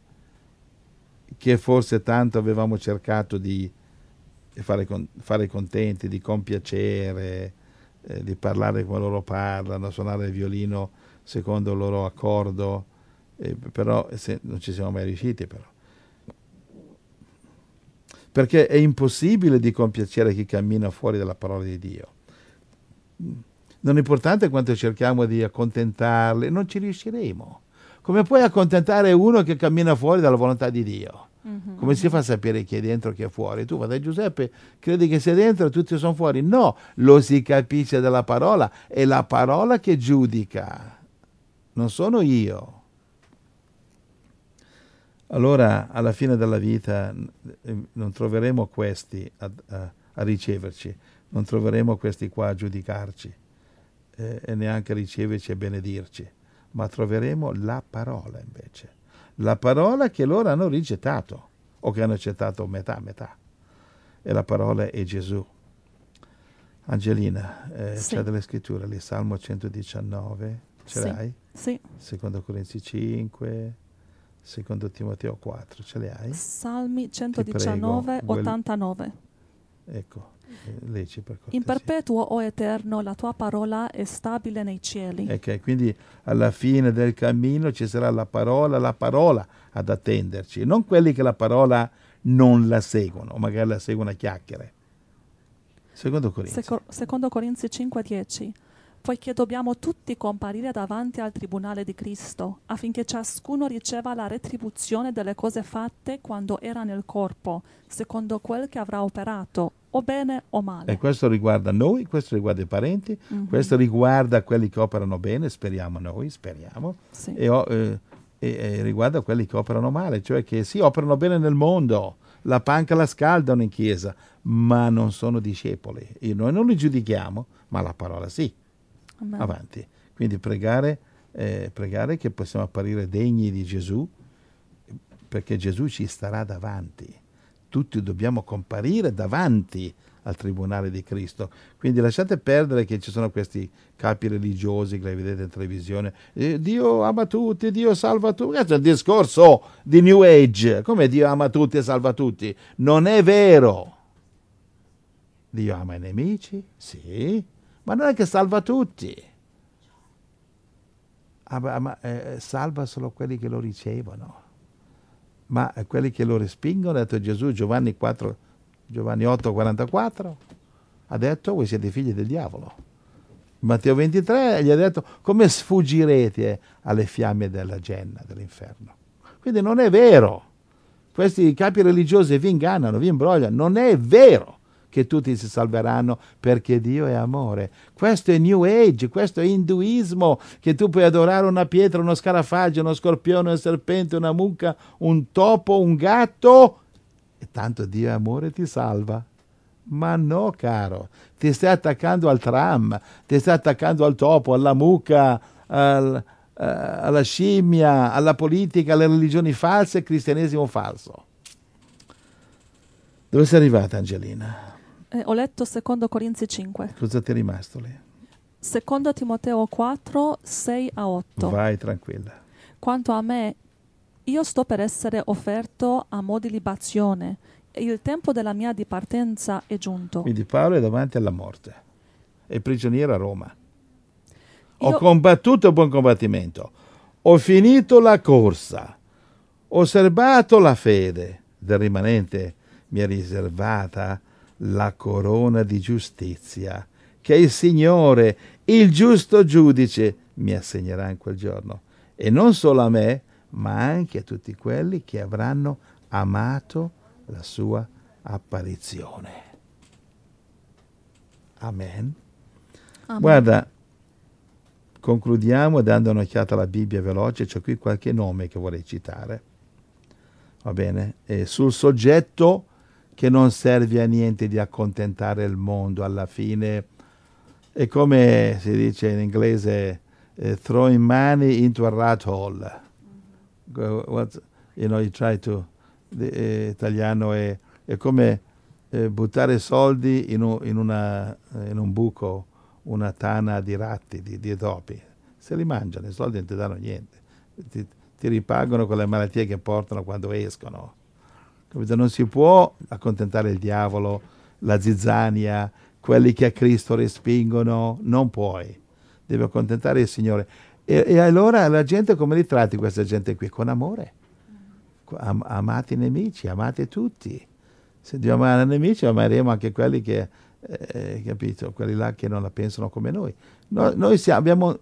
che forse tanto avevamo cercato di fare, con, fare contenti, di compiacere, eh, di parlare come loro parlano, suonare il violino secondo il loro accordo, eh, però se, non ci siamo mai riusciti però. Perché è impossibile di compiacere chi cammina fuori dalla parola di Dio. Non è importante quanto cerchiamo di accontentarli, non ci riusciremo. Come puoi accontentare uno che cammina fuori dalla volontà di Dio? Mhm. Come si fa a sapere chi è dentro e chi è fuori? Tu vai da Giuseppe, credi che sia dentro e tutti sono fuori? No, lo si capisce dalla parola, è la parola che giudica. non sono io. Allora, alla fine della vita, non troveremo questi a, a, a riceverci, non troveremo questi qua a giudicarci eh, e neanche a riceverci e benedirci, ma troveremo la parola invece. La parola che loro hanno rigettato, o che hanno accettato metà, metà. E la parola è Gesù. Angelina, eh, Sì. c'è delle scritture lì, Salmo centodiciannove, ce Sì. l'hai? Sì. Secondo Corinzi cinque, secondo Timoteo quattro, ce le hai? Salmi Ti centodiciannove, prego, quel- ottantanove. Ecco, eh, leggi per cortesia. In perpetuo, o Eterno, la tua parola è stabile nei cieli. Ok, quindi alla fine del cammino ci sarà la parola, la parola ad attenderci, non quelli che la parola non la seguono, o magari la seguono a chiacchiere. Secondo Corinzi. Seco- secondo Corinzi cinque dieci. Poiché dobbiamo tutti comparire davanti al tribunale di Cristo, affinché ciascuno riceva la retribuzione delle cose fatte quando era nel corpo, secondo quel che avrà operato, o bene o male. E questo riguarda noi, questo riguarda i parenti, Mhm. questo riguarda quelli che operano bene, speriamo noi, speriamo, Sì. e, o- eh, e- e riguarda quelli che operano male, cioè che sì, operano bene nel mondo, la panca la scaldano in chiesa, ma non sono discepoli. E noi non li giudichiamo, ma la parola sì. Amen. Avanti. Quindi pregare, eh, pregare che possiamo apparire degni di Gesù, perché Gesù ci starà davanti. Tutti dobbiamo comparire davanti al tribunale di Cristo. Quindi lasciate perdere che ci sono questi capi religiosi che li vedete in televisione. Eh, Dio ama tutti, Dio salva tutti. Questo è un discorso di New Age. Come Dio ama tutti e salva tutti? Non è vero. Dio ama i nemici? Sì. Ma non è che salva tutti. Ah, ma, ma, eh, salva solo quelli che lo ricevono. Ma eh, quelli che lo respingono, ha detto Gesù, Giovanni, quattro, Giovanni otto quarantaquattro, ha detto voi siete figli del diavolo. Matteo ventitré gli ha detto come sfuggirete alle fiamme della genna, dell'inferno. Quindi non è vero. Questi capi religiosi vi ingannano, vi imbrogliano. Non è vero che tutti si salveranno perché Dio è amore. Questo è New Age, questo è induismo, che tu puoi adorare una pietra, uno scarafaggio, uno scorpione, un serpente, una mucca, un topo, un gatto, e tanto Dio è amore ti salva. Ma no, caro, ti stai attaccando al tram, ti stai attaccando al topo, alla mucca, al, uh, alla scimmia, alla politica, alle religioni false, al cristianesimo falso. Dove sei arrivata, Angelina? Eh, ho letto secondo Corinzi cinque. Cosa ti è rimasto lì? Secondo Timoteo quattro, sei a otto. Vai tranquilla. Quanto a me, io sto per essere offerto a mo' di libazione, e il tempo della mia dipartenza è giunto. Quindi Paolo è davanti alla morte, è prigioniero a Roma. Ho Io- combattuto il buon combattimento, ho finito la corsa, ho serbato la fede, del rimanente mi è riservata la corona di giustizia, che il Signore, il giusto giudice, mi assegnerà in quel giorno. E non solo a me, ma anche a tutti quelli che avranno amato la sua apparizione. Amen. Amen. Guarda, concludiamo dando un'occhiata alla Bibbia veloce, c'è qui qualche nome che vorrei citare. Va bene? E sul soggetto che non serve a niente di accontentare il mondo, alla fine è come si dice in inglese, eh, throwing money into a rat hole. Go- what- you know, you try to, the, eh, italiano è, è come eh, buttare soldi in un, in, una, eh, in un buco, una tana di ratti, di, di topi. Se li mangiano, i soldi non ti danno niente. Ti, ti ripagano con le malattie che portano quando escono. Capito? Non si può accontentare il diavolo, la zizzania, quelli che a Cristo respingono, non puoi. Devi accontentare il Signore. E, e allora la gente come li tratti questa gente qui? Con amore. Am- amate i nemici, amate tutti. Se dobbiamo amare i nemici, ameremo anche quelli che, eh, capito, quelli là che non la pensano come noi. No- noi siamo, abbiamo,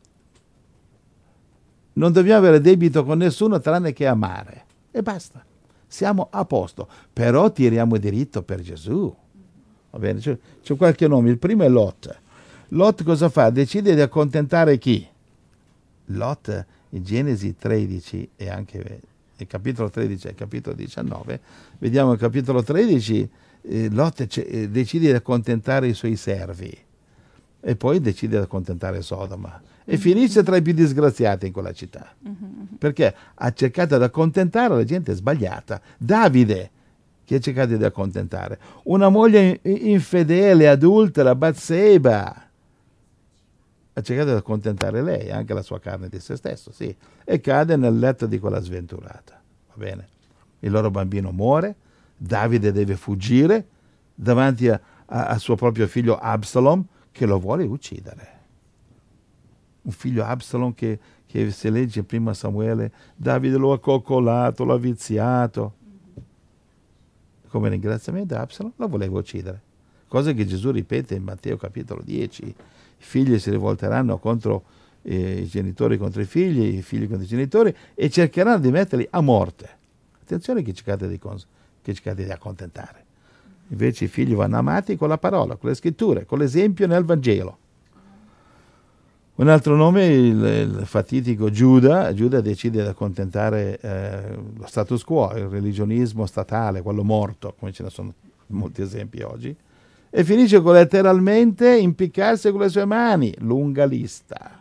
non dobbiamo avere debito con nessuno tranne che amare. E basta. Siamo a posto. Però tiriamo diritto per Gesù. Va bene? C'è, c'è qualche nome. Il primo è Lot. Lot cosa fa? Decide di accontentare chi? Lot in Genesi tredici e anche il capitolo tredici e il capitolo diciannove, vediamo nel capitolo tredici eh, Lot c- decide di accontentare i suoi servi e poi decide di accontentare Sodoma e mm-hmm. finisce tra i più disgraziati in quella città, mm-hmm. perché ha cercato di accontentare la gente sbagliata. Davide, che ha cercato di accontentare una moglie infedele, adultera, Batseba, ha cercato di accontentare lei, anche la sua carne di se stesso, sì, e cade nel letto di quella sventurata. Va bene? Il loro bambino muore, Davide deve fuggire davanti a, a, a suo proprio figlio Absalom, che lo vuole uccidere. Un figlio Absalom che, che se legge in primo Samuele, Davide lo ha coccolato, l'ha viziato. Come ringraziamento Absalom lo voleva uccidere. Cosa che Gesù ripete in Matteo capitolo dieci. I figli si rivolteranno contro eh, i genitori contro i figli, i figli contro i genitori e cercheranno di metterli a morte. Attenzione che cercate di, cons- che cercate di accontentare. Invece i figli vanno amati con la parola, con le scritture, con l'esempio nel Vangelo. Un altro nome, il, il fatitico Giuda. Giuda decide di accontentare eh, lo status quo, il religionismo statale, quello morto, come ce ne sono molti esempi oggi, e finisce con letteralmente impiccarsi con le sue mani. Lunga lista.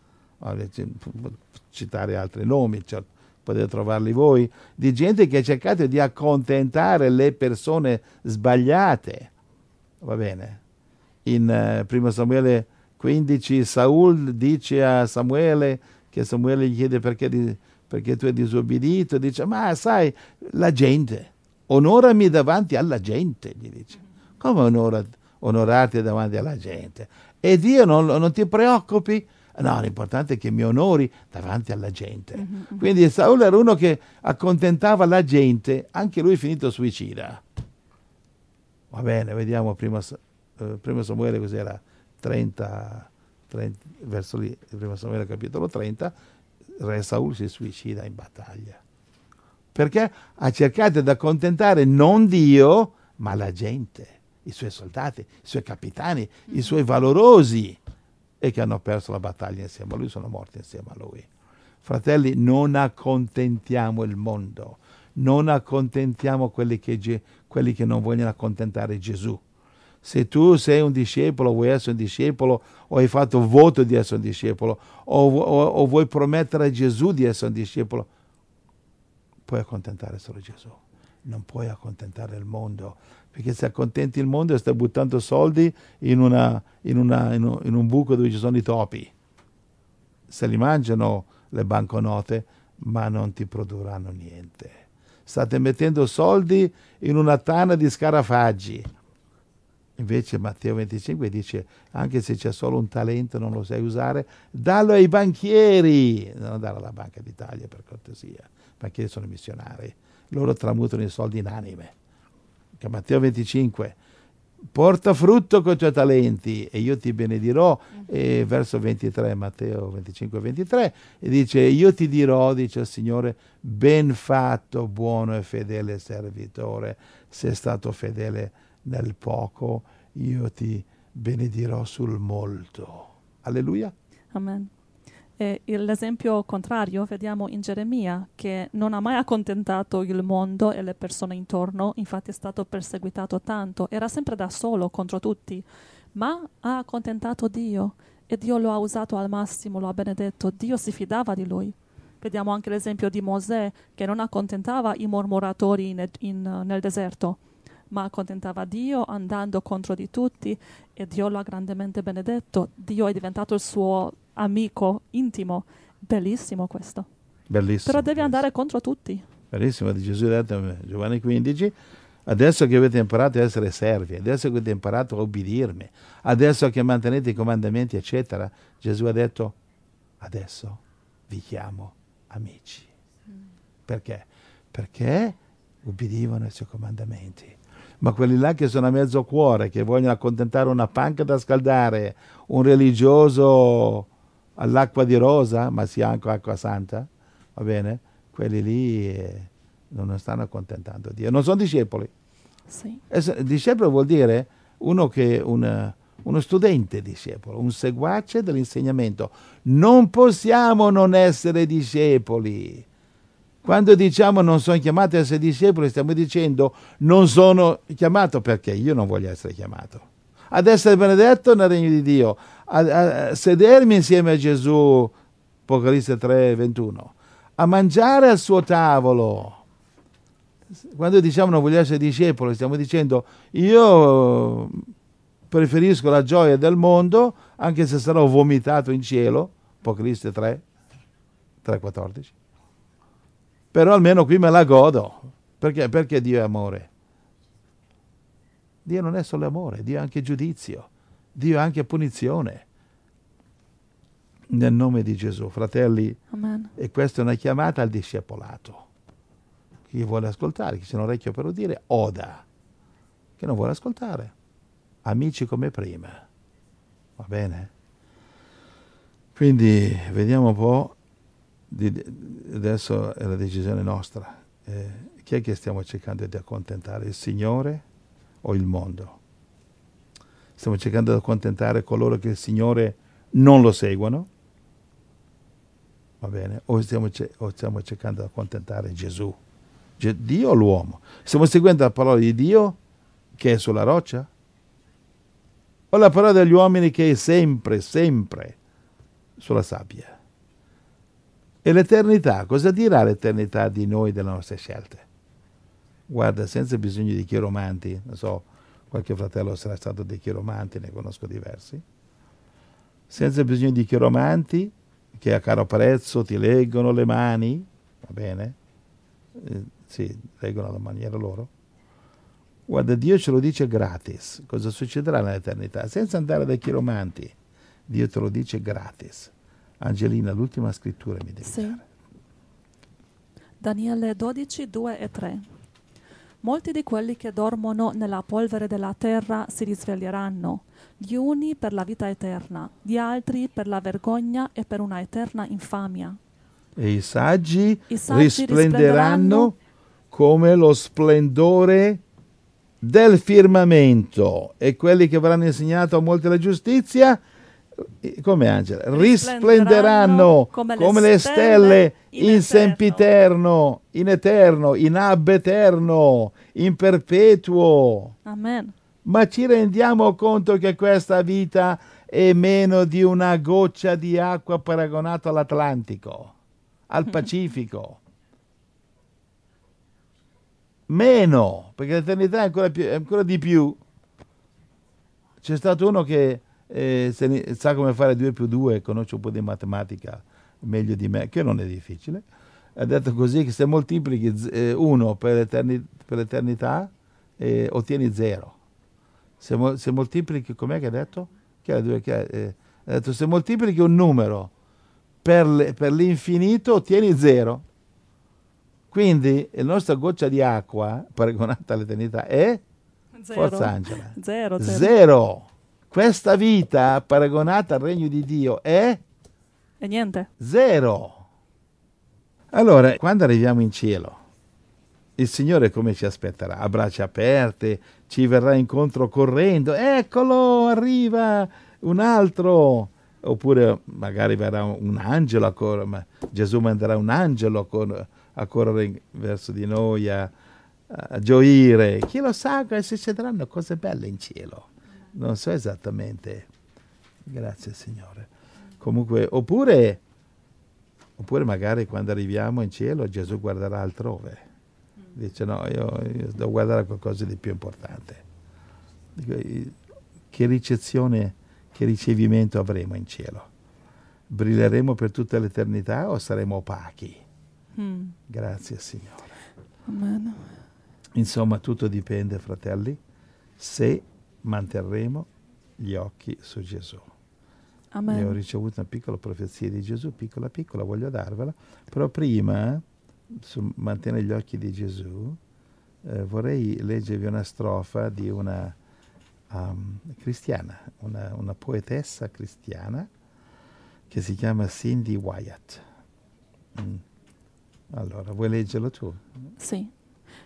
Citare altri nomi, cioè, potete trovarli voi, di gente che ha cercato di accontentare le persone sbagliate. Va bene? In eh, primo Samuele quindici, Saul dice a Samuele, che Samuele gli chiede perché, di, perché tu hai disobbedito, dice, ma sai, la gente, onorami davanti alla gente, gli dice. Come onora, onorarti davanti alla gente? E Dio non, non ti preoccupi? No, l'importante è che mi onori davanti alla gente. Mm-hmm. Quindi Saul era uno che accontentava la gente, anche lui finito suicida. Va bene, vediamo prima, eh, primo Samuele cos'era? trenta, trenta, verso lì, primo Samuele capitolo trenta, re Saul si suicida in battaglia. Perché ha cercato di accontentare non Dio, ma la gente, i suoi soldati, i suoi capitani, mm-hmm. i suoi valorosi, e che hanno perso la battaglia insieme a lui, sono morti insieme a lui. Fratelli, non accontentiamo il mondo, non accontentiamo quelli che, quelli che non vogliono accontentare Gesù. Se tu sei un discepolo, vuoi essere un discepolo, o hai fatto voto di essere un discepolo, o, o, o vuoi promettere a Gesù di essere un discepolo, puoi accontentare solo Gesù. Non puoi accontentare il mondo, perché se accontenti il mondo stai buttando soldi in, una, in, una, in, un, in un buco dove ci sono i topi. Se li mangiano le banconote, ma non ti produrranno niente. State mettendo soldi in una tana di scarafaggi. Invece Matteo venticinque dice, anche se c'è solo un talento non lo sai usare, dallo ai banchieri, non darlo alla Banca d'Italia per cortesia, i banchieri sono missionari, loro tramutano i soldi in anime. Che Matteo venticinque, porta frutto con i tuoi talenti e io ti benedirò, e verso ventitré, Matteo venticinque ventitré, e dice, io ti dirò, dice il Signore, ben fatto, buono e fedele servitore, sei stato fedele nel poco, io ti benedirò sul molto. Alleluia. Amen. E l'esempio contrario vediamo in Geremia, che non ha mai accontentato il mondo e le persone intorno, infatti è stato perseguitato tanto, era sempre da solo contro tutti, ma ha accontentato Dio e Dio lo ha usato al massimo, lo ha benedetto, Dio si fidava di lui. Vediamo anche l'esempio di Mosè, che non accontentava i mormoratori in, in, nel deserto, ma accontentava Dio andando contro di tutti e Dio lo ha grandemente benedetto. Dio è diventato il suo amico intimo. Bellissimo questo. Bellissimo. Però devi andare contro tutti. Bellissimo, di Gesù ha detto a Giovanni quindici, adesso che avete imparato a essere servi, adesso che avete imparato a ubbidirmi, adesso che mantenete i comandamenti, eccetera, Gesù ha detto, adesso vi chiamo amici. Mm. Perché? Perché ubbidivano ai suoi comandamenti. Ma quelli là che sono a mezzo cuore, che vogliono accontentare una panca da scaldare, un religioso all'acqua di rosa, ma sia anche acqua santa, va bene? Quelli lì eh, non stanno accontentando Dio. Non sono discepoli. Sì. Es- discepolo vuol dire uno che un, uno studente discepolo, un seguace dell'insegnamento. Non possiamo non essere discepoli. Quando diciamo non sono chiamato a essere discepoli, stiamo dicendo non sono chiamato perché io non voglio essere chiamato. Ad essere benedetto nel regno di Dio, a, a sedermi insieme a Gesù, Apocalisse tre ventuno, a mangiare al suo tavolo. Quando diciamo non voglio essere discepolo, stiamo dicendo io preferisco la gioia del mondo, anche se sarò vomitato in cielo, Apocalisse tre, tre quattordici. Però almeno qui me la godo. Perché? Perché Dio è amore. Dio non è solo amore, Dio è anche giudizio, Dio è anche punizione. Nel nome di Gesù, fratelli, Amen. e questa è una chiamata al discepolato. Chi vuole ascoltare, chi c'è un orecchio per udire, oda. Chi non vuole ascoltare, amici come prima. Va bene? Quindi vediamo un po', di, adesso è la decisione nostra. Eh, chi è che stiamo cercando di accontentare? Il Signore o il mondo? Stiamo cercando di accontentare coloro che il Signore non lo seguono? Va bene? O stiamo, o stiamo cercando di accontentare Gesù? Dio o l'uomo? Stiamo seguendo la parola di Dio che è sulla roccia? O la parola degli uomini che è sempre, sempre sulla sabbia? E l'eternità? Cosa dirà l'eternità di noi, delle nostre scelte? Guarda, senza bisogno di chiromanti, non so, qualche fratello sarà stato dei chiromanti, ne conosco diversi, senza bisogno di chiromanti che a caro prezzo ti leggono le mani, va bene? Eh, sì, leggono alla maniera loro. Guarda, Dio ce lo dice gratis, cosa succederà nell'eternità, senza andare dai chiromanti. Dio te lo dice gratis. Angelina, l'ultima scrittura mi devi Sì. dare. Daniele dodici, due e tre. Molti di quelli che dormono nella polvere della terra si risveglieranno, gli uni per la vita eterna, gli altri per la vergogna e per una eterna infamia. E i saggi, I saggi risplenderanno come lo splendore del firmamento, e quelli che avranno insegnato a molti la giustizia, come Angela, risplenderanno come, come le stelle in, in sempiterno, in eterno, in ab eterno, in perpetuo. Amen. Ma ci rendiamo conto che questa vita è meno di una goccia di acqua paragonato all'Atlantico, al Pacifico? Meno, perché l'eternità è ancora, più, è ancora di più. C'è stato uno che eh, se, sa come fare due più due, conosce un po' di matematica meglio di me, che non è difficile. Ha detto così che se moltiplichi eh, uno per, l'eterni, per l'eternità eh, ottieni zero. Se, mo, se moltiplichi, com'è che ha detto? Che era due, che, eh, ha detto se moltiplichi un numero per, le, per l'infinito ottieni zero. Quindi la nostra goccia di acqua paragonata all'eternità è zero. Forza Angela. Zero, zero. Zero. Questa vita paragonata al regno di Dio è E niente. Zero. Allora, quando arriviamo in cielo, il Signore come ci aspetterà? A braccia aperte, ci verrà incontro correndo, eccolo, arriva un altro, oppure magari verrà un angelo a correre, Gesù manderà un angelo a, cor- a correre verso di noi, a, a gioire. Chi lo sa, succederanno cose belle in cielo. Non so esattamente. Grazie Signore. Comunque, oppure, oppure magari quando arriviamo in cielo Gesù guarderà altrove. Dice no, io, io devo guardare a qualcosa di più importante. Dico, che ricezione, che ricevimento avremo in cielo? Brilleremo per tutta l'eternità o saremo opachi? Mm. Grazie Signore. Amen. Insomma, tutto dipende, fratelli, se manterremo gli occhi su Gesù. Amen. Io ho ricevuto una piccola profezia di Gesù, piccola piccola, voglio darvela, però prima, su mantenere gli occhi di Gesù, eh, vorrei leggervi una strofa di una um, cristiana, una, una poetessa cristiana che si chiama Cindy Wyatt. Mm. Allora, vuoi leggerlo tu? Sì.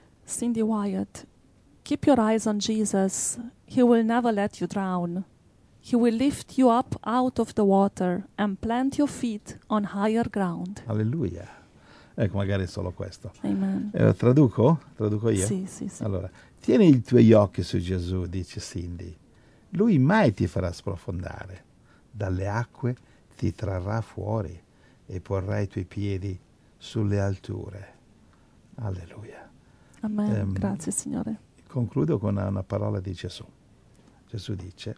Cindy Wyatt. Keep your eyes on Jesus. He will never let you drown. He will lift you up out of the water and plant your feet on higher ground. Alleluia. Ecco, magari solo questo. Amen. Eh, traduco? Traduco io? Sì, sì, sì. Allora, tieni i tuoi occhi su Gesù, dice Cindy. Lui mai ti farà sprofondare. Dalle acque ti trarrà fuori e porrà i tuoi piedi sulle alture. Alleluia. Amen. Ehm, Grazie, Signore. Concludo con una, una parola di Gesù. Gesù dice: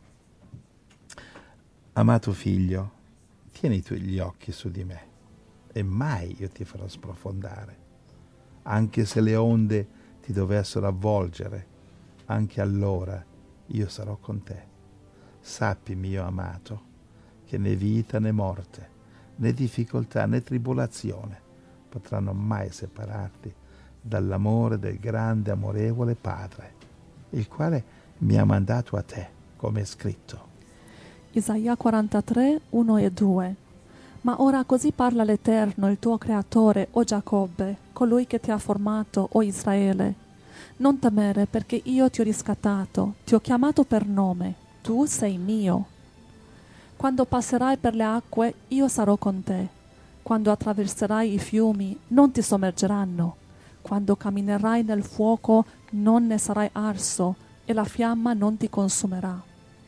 amato figlio, tieni i tuoi gli occhi su di me e mai io ti farò sprofondare. Anche se le onde ti dovessero avvolgere, anche allora io sarò con te. Sappi, mio amato, che né vita né morte, né difficoltà né tribolazione potranno mai separarti dall'amore del grande amorevole Padre, il quale mi ha mandato a te, come è scritto. Isaia quarantatré, uno e due. Ma ora così parla l'Eterno, il tuo creatore, o Giacobbe, colui che ti ha formato, o Israele. Non temere, perché io ti ho riscattato, ti ho chiamato per nome, tu sei mio. Quando passerai per le acque, io sarò con te. Quando attraverserai i fiumi, non ti sommergeranno. Quando camminerai nel fuoco, non ne sarai arso, e la fiamma non ti consumerà.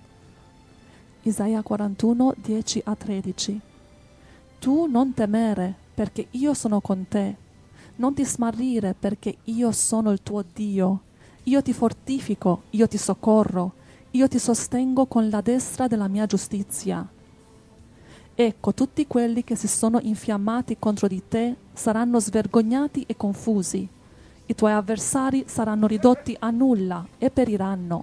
Isaia quarantuno, dieci a tredici. Tu non temere, perché io sono con te. Non ti smarrire, perché io sono il tuo Dio. Io ti fortifico, io ti soccorro, io ti sostengo con la destra della mia giustizia. Ecco, tutti quelli che si sono infiammati contro di te saranno svergognati e confusi. I tuoi avversari saranno ridotti a nulla e periranno.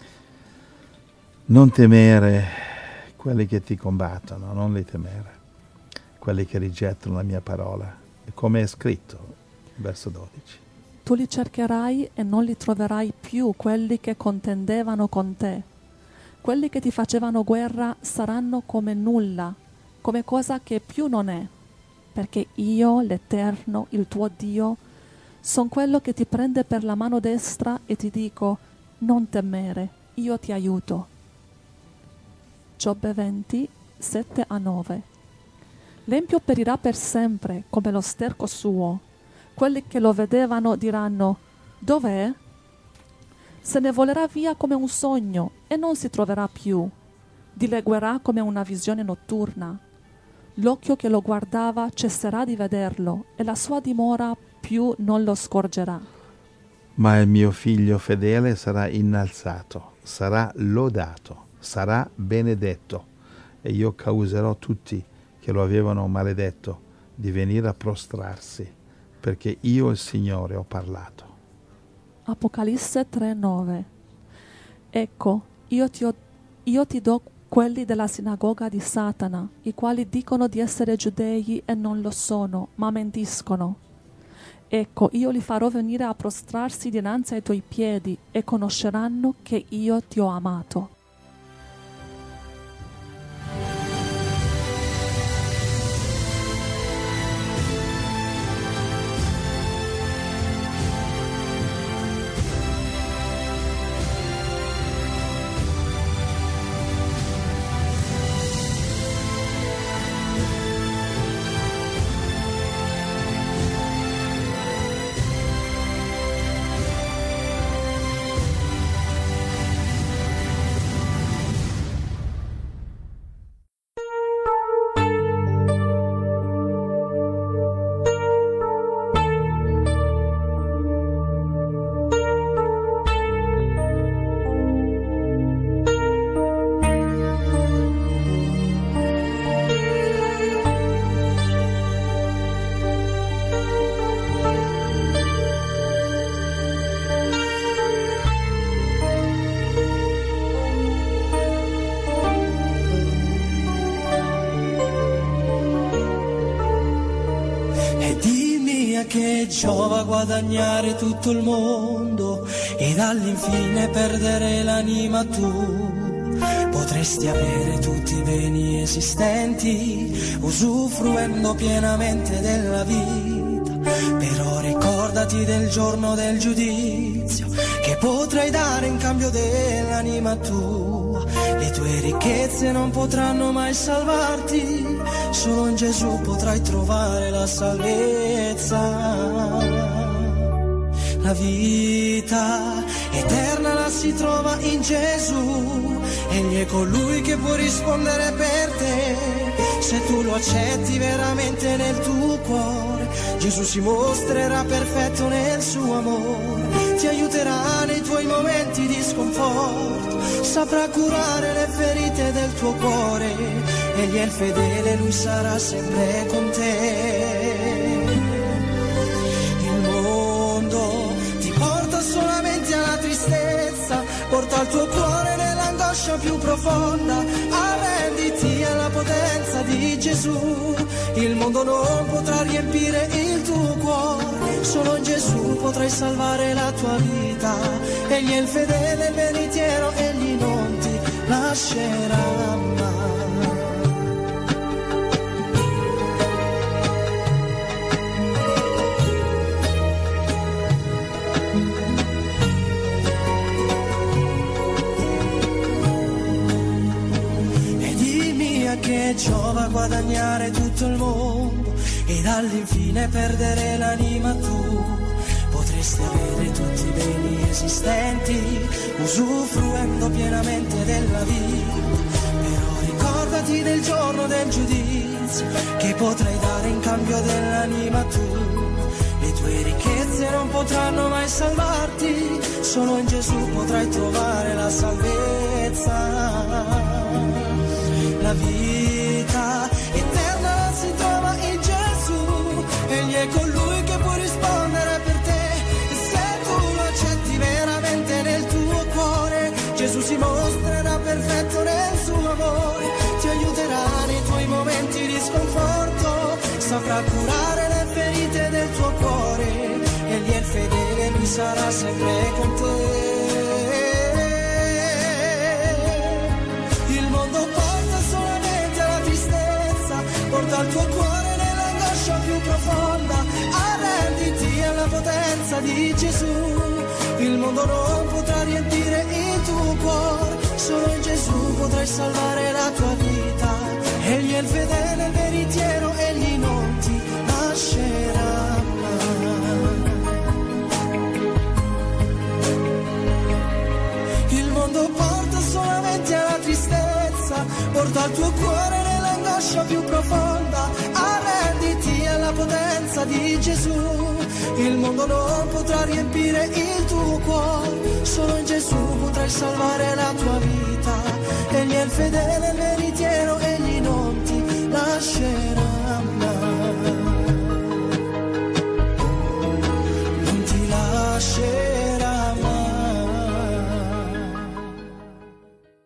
Non temere quelli che ti combattono, non li temere, quelli che rigettano la mia parola, come è scritto, verso dodici. Tu li cercherai e non li troverai più, quelli che contendevano con te. Quelli che ti facevano guerra saranno come nulla, come cosa che più non è, perché io, l'Eterno, il tuo Dio, son quello che ti prende per la mano destra e ti dico: non temere, io ti aiuto. Giobbe venti, sette a nove. L'empio perirà per sempre come lo sterco suo. Quelli che lo vedevano diranno: dov'è? Se ne volerà via come un sogno e non si troverà più. Dileguerà come una visione notturna. L'occhio che lo guardava cesserà di vederlo e la sua dimora più non lo scorgerà. Ma il mio figlio fedele sarà innalzato, sarà lodato, sarà benedetto, e io causerò tutti che lo avevano maledetto di venire a prostrarsi, perché io il Signore ho parlato. Apocalisse tre nove. Ecco, io ti, ho, io ti do quelli della sinagoga di Satana, i quali dicono di essere giudei e non lo sono, ma mentiscono. Ecco, io li farò venire a prostrarsi dinanzi ai tuoi piedi e conosceranno che io ti ho amato. Che giova guadagnare tutto il mondo ed all'infine perdere l'anima tu. Potresti avere tutti i beni esistenti, usufruendo pienamente della vita, però ricorda ricordati del giorno del giudizio che potrai dare in cambio dell'anima tua. Le tue ricchezze non potranno mai salvarti, solo in Gesù potrai trovare la salvezza. La vita eterna la si trova in Gesù, egli è colui che può rispondere per te. Se tu lo accetti veramente nel tuo cuore, Gesù si mostrerà perfetto nel suo amore, ti aiuterà nei tuoi momenti di sconforto, saprà curare le ferite del tuo cuore, egli è il fedele, lui sarà sempre con te. Il mondo ti porta solamente alla tristezza, porta il tuo cuore nell'angoscia più profonda, arrenditi alla potenza di Gesù. Il mondo non potrà riempire il tuo cuore, solo in Gesù potrai salvare la tua vita. Egli è il fedele, il veritiero, egli non ti lascerà mai. Che giova guadagnare tutto il mondo ed all'infine perdere l'anima tua. Potresti avere tutti i beni esistenti, usufruendo pienamente della vita, però ricordati del giorno del giudizio che potrai dare in cambio dell'anima tua. Le tue ricchezze non potranno mai salvarti, solo in Gesù potrai trovare la salvezza. La vita eterna si trova in Gesù, egli è colui che può rispondere per te. E se tu lo accetti veramente nel tuo cuore, Gesù si mostrerà perfetto nel suo amore, ti aiuterà nei tuoi momenti di sconforto, saprà curare le ferite del tuo cuore, egli è il fedele, lui sarà sempre con te. Porta il tuo cuore nell'angoscia più profonda, arrenditi alla potenza di Gesù. Il mondo non potrà riempire il tuo cuore, solo in Gesù potrai salvare la tua vita. Egli è il fedele, il veritiero, egli non ti lascerà mai. Il mondo porta solamente alla tristezza, porta il tuo cuore nell'angoscia più profonda, arrenditi alla potenza di Gesù. Il mondo non potrà riempire il tuo cuore, solo in Gesù potrai salvare la tua vita. Egli è il fedele, il veritiero,